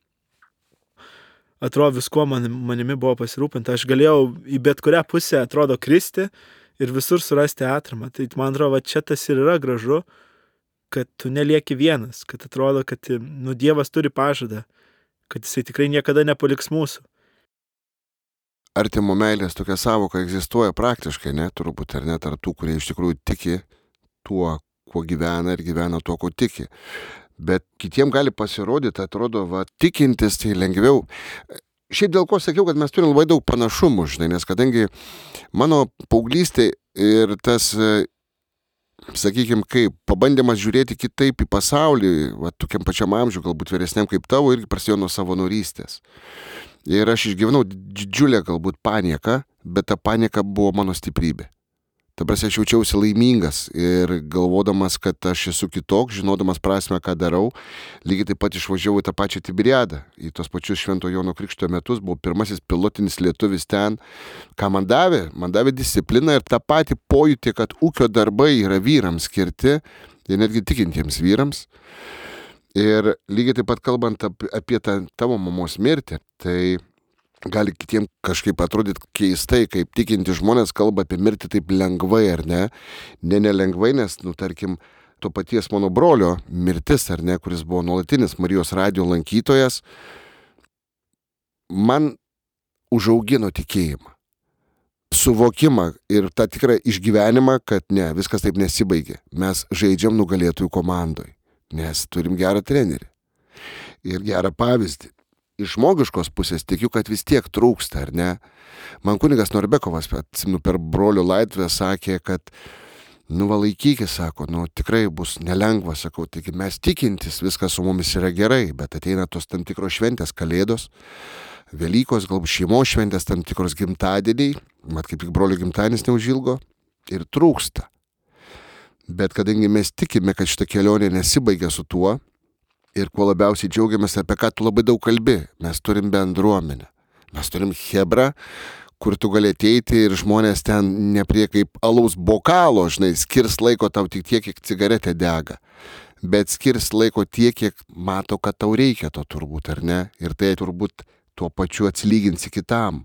atrodo viskuo man, manimi buvo pasirūpinta. Aš galėjau į bet kurią pusę, atrodo, kristi ir visur surasti atramą. Tai man atrodo, va, čia tas ir yra gražu, kad tu nelieki vienas, kad atrodo, kad nu, Dievas turi pažadą, kad jisai tikrai niekada nepaliks mūsų. Artimo meilės tokia savoka egzistuoja praktiškai, ne, turbūt, ar ne, tarp tų, kurie iš tikrųjų tiki tuo, kuo gyvena ir gyvena tuo, ko tiki. Bet kitiem gali pasirodyti, atrodo, va, tikintis tai lengviau. Šiaip dėl ko sakiau, kad mes turim labai daug panašumų, žinai, nes kadangi mano paauglystė ir tas, sakykime, kaip pabandymas žiūrėti kitaip į pasaulį, va, tokiam pačiam amžiui, galbūt vyresniam kaip tavo, irgi prasidėjo nuo savanorystės. Ir aš išgyvenau didžiulę galbūt panieką, bet ta panieka buvo mano stiprybė. Ta prasme, aš jaučiausi laimingas ir galvodamas, kad aš esu kitoks, žinodamas prasme, ką darau, lygiai taip pat išvažiavau į tą pačią Tiberiadą, į tos pačius Švento Jono Krikšto metus, buvau pirmasis pilotinis lietuvis ten. Ką man davė? Man davė discipliną ir tą patį pojūtį, kad ūkio darbai yra vyrams skirti, ir netgi tikintiems vyrams. Ir lygiai taip pat kalbant apie tą tavo mamos mirtį, tai gali kitiem kažkaip atrodyti keistai, kaip tikinti žmonės kalba apie mirtį taip lengvai, ar ne? Ne nelengvai, nes, nu, tarkim, to paties mano brolio mirtis, ar ne, kuris buvo nuolatinis Marijos radijo lankytojas, man užaugino tikėjimą, suvokimą ir tą tikrą išgyvenimą, kad ne, viskas taip nesibaigė. Mes žaidžiam nugalėtojų komandoj, nes turim gerą trenerį ir gerą pavyzdį. Iš žmogiškos pusės tikiu, kad vis tiek trūksta, ar ne? Man kunigas Norbekovas, atsimenu, per brolių laidotuvę sakė, kad, nu, va, laikykis, sako, nu, tikrai bus nelengva, sakau, taigi mes tikintis, viskas su mumis yra gerai, bet ateina tos tam tikros šventės, Kalėdos, Velykos, galbūt šeimos šventės, tam tikros gimtadieniai, mat kaip tik brolio gimtadienis neužilgo, ir trūksta. Bet kadangi mes tikime, kad šita kelionė nesibaigia su tuo, ir kuo labiausiai džiaugiamės, apie ką tu labai daug kalbi, mes turim bendruomenę. Mes turim Hebrą, kur tu gali ateiti ir žmonės ten ne prie kaip alaus bokalo, žinai, skirs laiko tau tik tiek, kiek cigaretė dega. Bet skirs laiko tiek, kiek mato, kad tau reikia to turbūt, ar ne? Ir tai turbūt tuo pačiu atsilyginsi kitam.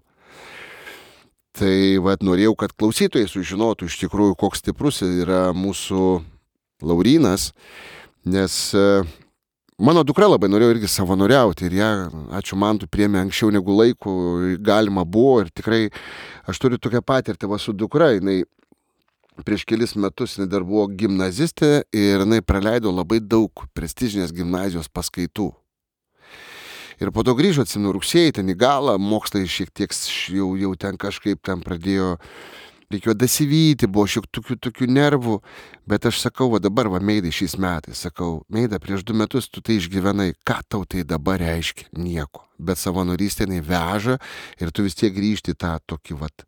Tai, vat, norėjau, kad klausytojai sužinotų iš tikrųjų, koks stiprus yra mūsų Laurynas, nes mano dukra labai norėjo irgi savanoriauti ir ją, ačiū Mantui, priėmė anksčiau negu laikų galima buvo ir tikrai aš turiu tokią patirtį va su dukra, jinai prieš kelis metus jinai dar buvo gimnazistė ir jinai praleido labai daug prestižinės gimnazijos paskaitų. Ir po to grįžo, atsimenu, rugsėjį, ten į galą, mokslai šiek tiek jau, jau ten kažkaip ten pradėjo, reikėjo dasivyti, buvo šiek tokių, tokių nervų, bet aš sakau, va dabar, va Meidai šiais metais, sakau, Meida, prieš du metus tu tai išgyvenai, ką tau tai dabar reiškia? Nieko. Bet savanorystė jinai veža ir tu vis tiek grįžti tą tokį, vat,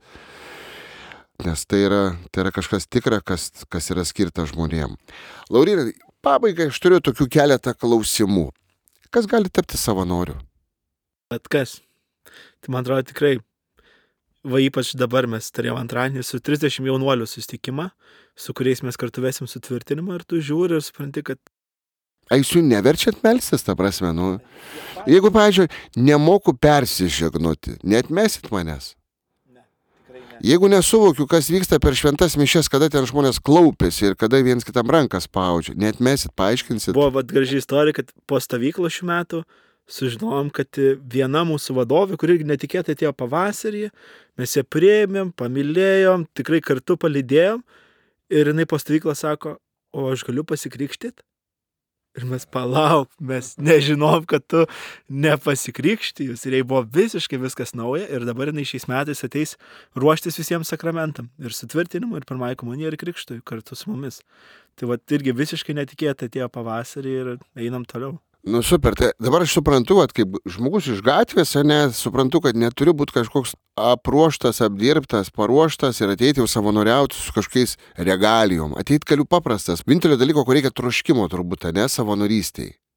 nes tai yra, tai yra kažkas tikra, kas, kas yra skirta žmonėm. Laurynai, pabaigai aš turiu tokių keletą klausimų. Kas gali tapti savanoriu? Bet kas? Tai man atrodo tikrai, va ypač dabar mes turėjom antradienį su trisdešimt jaunuolių susitikimą, su kuriais mes kartu vesim sutvirtinimą ir tu žiūri ir supranti, kad... A, jūs jų neverčiat melstis, ta prasme, nu... Jeigu, pavyzdžiui, nemoku persižegnuoti, neatmesit manęs. Ne, tikrai ne. Jeigu nesuvokiu, kas vyksta per šventas mišias, kada ten žmonės klaupėsi ir kada viens kitam ranką spaudžia, neatmesit, paaiškinsit. Buvo vat graži istorija, kad po stovyklo šių metų sužinojom, kad viena mūsų vadovė, kuri irgi netikėtai atėjo pavasarį, mes ją priėmėm, pamylėjom, tikrai kartu palydėjom ir jinai po stovyklą sako, o aš galiu pasikrikštyt? Ir mes palauk, mes nežinom, kad tu nepasikrikštijus. Ir jai buvo visiškai viskas nauja ir dabar jinai šiais metais ateis ruoštis visiems sakramentam. Ir sutvirtinimu, ir pirmai komunijai, ir krikštui kartu su mumis. Tai va irgi visiškai netikėtai atėjo pavasarį ir einam toliau. Nu super, tai dabar aš suprantu, at, kaip žmogus iš gatvės, ne, suprantu, kad neturi būti kažkoks apruoštas, apdirbtas, paruoštas ir ateiti jau savanoriauti su kažkokiais regalijom. Ateiti galiu paprastas. Vienintelio dalyko, kur reikia troškimo turbūt, ne, savanorystėj.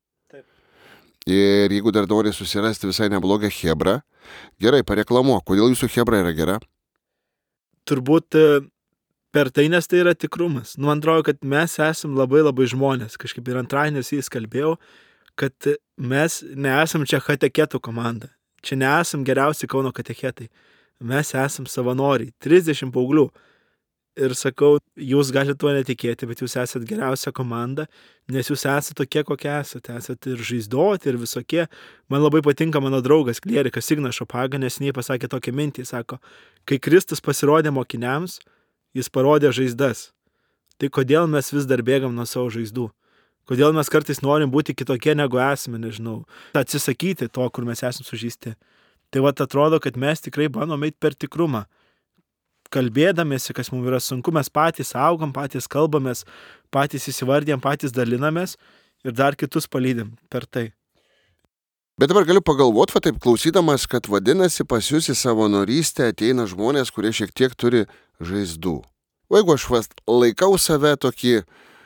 Ir jeigu dar nori susirasti visai neblogą chebrą, gerai, pareklamuok, kodėl jūsų chebra yra gera? Turbūt e, per tai, nes tai yra tikrumas. Nu, man atrodo, kad mes esam labai labai žmonės. Kažkaip ir antradienį jis kalbėjau, kad mes nesam čia kateketų komanda. Čia nesam geriausi Kauno kateketai. Mes esam savanoriai, trisdešimt paauglių. Ir sakau, jūs galite tuo netikėti, bet jūs esat geriausia komanda, nes jūs esate tokie, kokie esate. Esate ir žaizdoti, ir visokie. Man labai patinka mano draugas, klierikas Ignas Šopaga, nes jis pasakė tokią mintį, sako, kai Kristus pasirodė mokiniams, jis parodė žaizdas. Tai kodėl mes vis dar bėgam nuo savo žaizdų? Kodėl mes kartais norim būti kitokie negu esame, nežinau, atsisakyti to, kur mes esame sužeisti. Tai vat atrodo, kad mes tikrai bandom eiti per tikrumą. Kalbėdamėsi, kas mums yra sunku, mes patys augam, patys kalbamės, patys įsivardėm, patys dalinamės ir dar kitus palydim per tai. Bet dabar galiu pagalvoti, va taip klausydamas, kad vadinasi pas jūs į savanorystę ateina žmonės, kurie šiek tiek turi žaizdų. O jeigu aš vas laikau save tokį,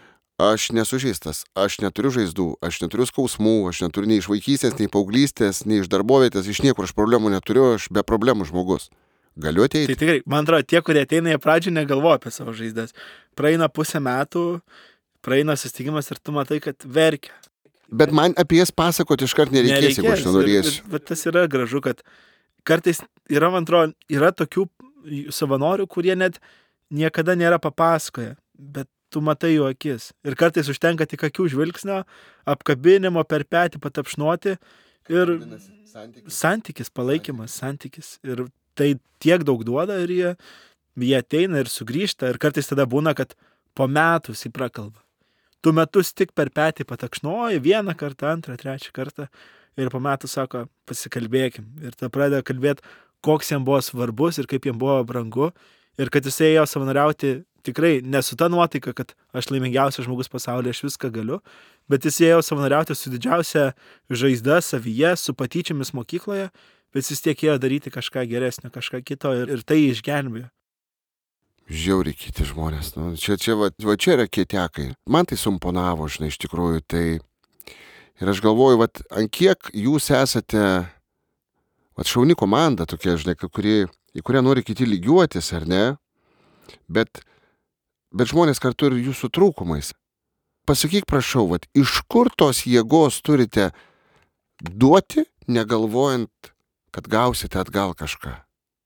aš nesužeistas, aš neturiu žaizdų, aš neturiu skausmų, aš neturiu nei iš vaikystės, nei paauglystės, nei iš darbovietės, iš niekur aš problemų neturiu, aš be problemų žmogus. Galiu ateiti? Tai tikrai, man atrodo, tie, kurie ateina, jie pradžioje negalvoja apie savo žaizdas. Praeina pusę metų, praeina susitikimas ir tu matai, kad verkia. Bet man apie jas pasakoti iškart nereikės, jeigu aš nenorėsiu. Bet tas yra gražu, kad kartais yra, man atrodo, yra tokių savanorių, kurie net niekada nėra papasakoję, bet tu matai jų akis. Ir kartais užtenka tik akių žvilgsnio, apkabinimo, per petį patapšnoti ir Santykis. santykis, palaikymas, santykis. Ir tai tiek daug duoda ir jie, jie ateina ir sugrįžta. Ir kartais tada būna, kad po metų jis prakalba. Tu metus tik per petį patakšnoji vieną kartą, antrą, trečią kartą ir po metų sako, pasikalbėkim. Ir tada pradeda kalbėti, koks jam buvo svarbus ir kaip jam buvo brangu. Ir kad jis ėjo savanoriauti tikrai ne su ta nuotaika, kad aš laimingiausias žmogus pasaulyje, aš viską galiu, bet jis ėjo savanoriauti su didžiausia žaizda savyje, su patyčiamis mokykloje, bet jis tiek ėjo daryti kažką geresnio, kažką kito ir, ir tai išgelbėjo. Žiauriai kiti žmonės. Nu, čia, čia, va, va, čia yra kietekai. Man tai sumponavo, žinai, iš tikrųjų. Tai... Ir aš galvoju, va, ant kiek jūs esate va, šauni komanda tokia, žinai, kuri, į kurią nori kiti lygiuotis, ar ne? Bet, bet žmonės kartu ir jūsų trūkumais. Pasakyk, prašau, va, iš kur tos jėgos turite duoti, negalvojant, kad gausite atgal kažką?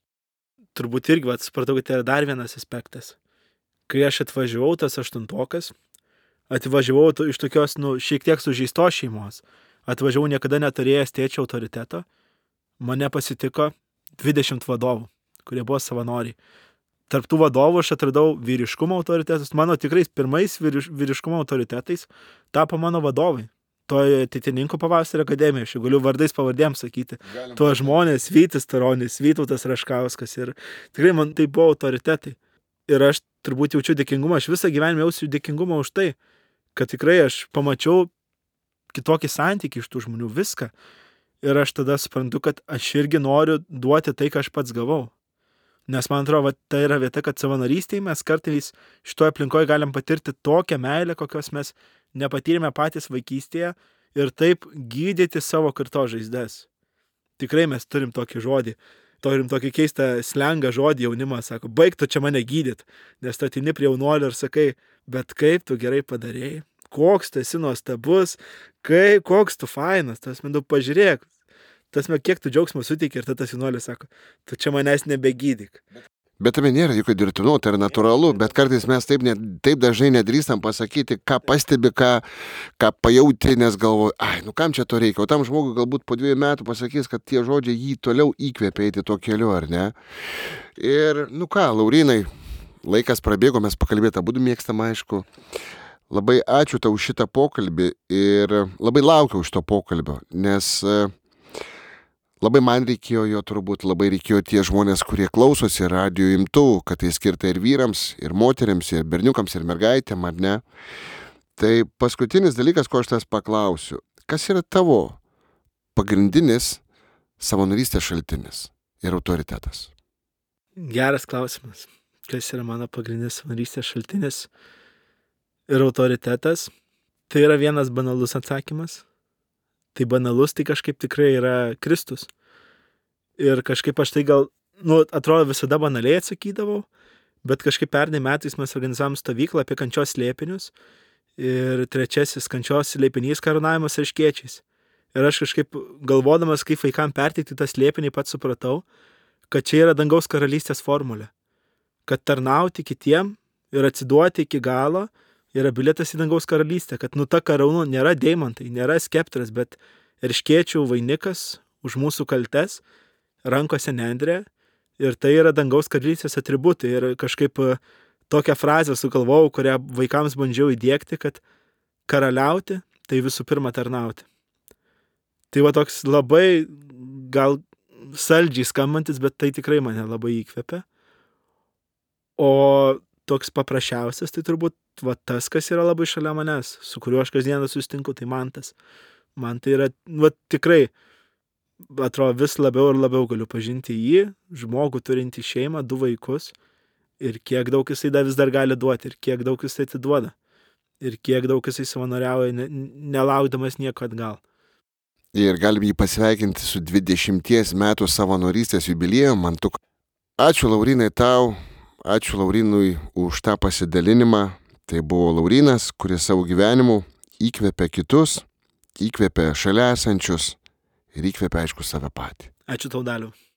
Turbūt irgi, va, supratau, kad tai yra dar vienas aspektas. Kai aš atvažiavau, tas aštuntokas, atvažiavau iš tokios, nu, šiek tiek sužeistos šeimos. Atvažiavau niekada neturėjęs tėčio autoriteto. Mane pasitiko dvidešimt vadovų, kurie buvo savanoriai. Tarp tų vadovų aš atradau vyriškumo autoritetus. Mano tikrais pirmais vyriš, vyriškumo autoritetais tapo mano vadovai. Toje Ateitininkų pavasario akademijoje, aš galiu vardais pavardėm sakyti. Galim. Tuo žmonės, Vytis Taronis, Vytautas Raškauskas ir tikrai man tai buvo autoritetai. Ir aš turbūt jaučiu dėkingumą, aš visą gyvenimą jaučiu dėkingumą už tai, kad tikrai aš pamačiau kitokį santykį iš tų žmonių, viską. Ir aš tada suprantu, kad aš irgi noriu duoti tai, ką aš pats gavau. Nes man atrodo, tai yra vieta, kad savanorystėje mes kartais šitoje aplinkoje galim patirti tokią meilę, kokios mes nepatyrėme patys vaikystėje ir taip gydyti savo kartos žaizdas. Tikrai mes turim tokį žodį, turim tokį keistą slengą žodį, jaunimas sako, baik tu čia mane gydyt, nes tu ateini prie jaunuolio ir sakai, bet kaip tu gerai padarėjai, koks tu esi nuostabus, kai, koks tu fainas, tas man daug pažiūrėk. Tas me kiek tu džiaugsmo suteiki ir tas jaunuolis sako, tu čia manęs nebegydyk. Bet tame nėra jokio dirbtino, tai yra natūralu, bet kartais mes taip, ne, taip dažnai nedrįstam pasakyti, ką pastebi, ką, ką pajauti, nes galvoju, ai, nu kam čia to reikia, o tam žmogui galbūt po dviejų metų pasakys, kad tie žodžiai jį toliau įkvėpia eiti tuo keliu, ar ne? Ir, nu ką, Laurynai, laikas prabėgo, mes pakalbėti abudu mėgstam, aišku. Labai ačiū tau už šitą pokalbį ir labai laukiau už to pokalbio, nes... Labai man reikėjo jo turbūt, labai reikėjo tie žmonės, kurie klausosi radijo imtuvų, kad tai skirta ir vyrams, ir moteriams, ir berniukams, ir mergaitėm, ar ne? Tai paskutinis dalykas, ko aš tas paklausiu, kas yra tavo pagrindinis savanorystės šaltinis ir autoritetas? Geras klausimas. Kas yra mano pagrindinis savanorystės šaltinis ir autoritetas? Tai yra vienas banalus atsakymas. tai banalus, tai kažkaip tikrai yra Kristus. Ir kažkaip aš tai gal, nu, atrodo visada banaliai atsakydavau, bet kažkaip pernai metais mes organizavom stovyklą apie kančios slėpinius ir trečiasis kančios slėpinys karūnavimas erškėčiais. Ir aš kažkaip galvodamas, kaip vaikam perteikti tą slėpinį, pats supratau, kad čia yra dangaus karalystės formulė. Kad tarnauti kitiem ir atsiduoti iki galo yra bilietas į dangaus karalystę. Kad nu ta karūna nėra deimantai, nėra skeptras, bet erškėčių vainikas už mūsų kaltes, rankose nendrė. Ir tai yra dangaus karalystės atributai. Ir kažkaip tokią frazę sugalvojau, kurią vaikams bandžiau įdiegti, kad karaliauti tai visų pirma tarnauti. Tai va toks labai gal saldžiai skambantis, bet tai tikrai mane labai įkvepia. O toks paprasčiausias, tai turbūt va tas, kas yra labai šalia manęs, su kuriuo aš kasdieną susitinku, tai Mantas. Man tai yra, va tikrai, atrodo, vis labiau ir labiau galiu pažinti jį, žmogų turintį šeimą, du vaikus, ir kiek daug jisai da vis dar gali duoti, ir kiek daug jisai atiduoda, ir kiek daug jisai savanoriauja, ne, nelaukdamas nieko atgal. Ir galim jį pasveikinti su dvidešimties metų savanorystės jubiliejum, Mantuk. Ačiū Laurinai tau, ačiū Laurinui už tą pasidalinimą. Tai buvo Laurynas, kuris savo gyvenimu įkvepia kitus, įkvepia šalia esančius ir įkvepia, aišku, save patį. Ačiū tau, Daliau.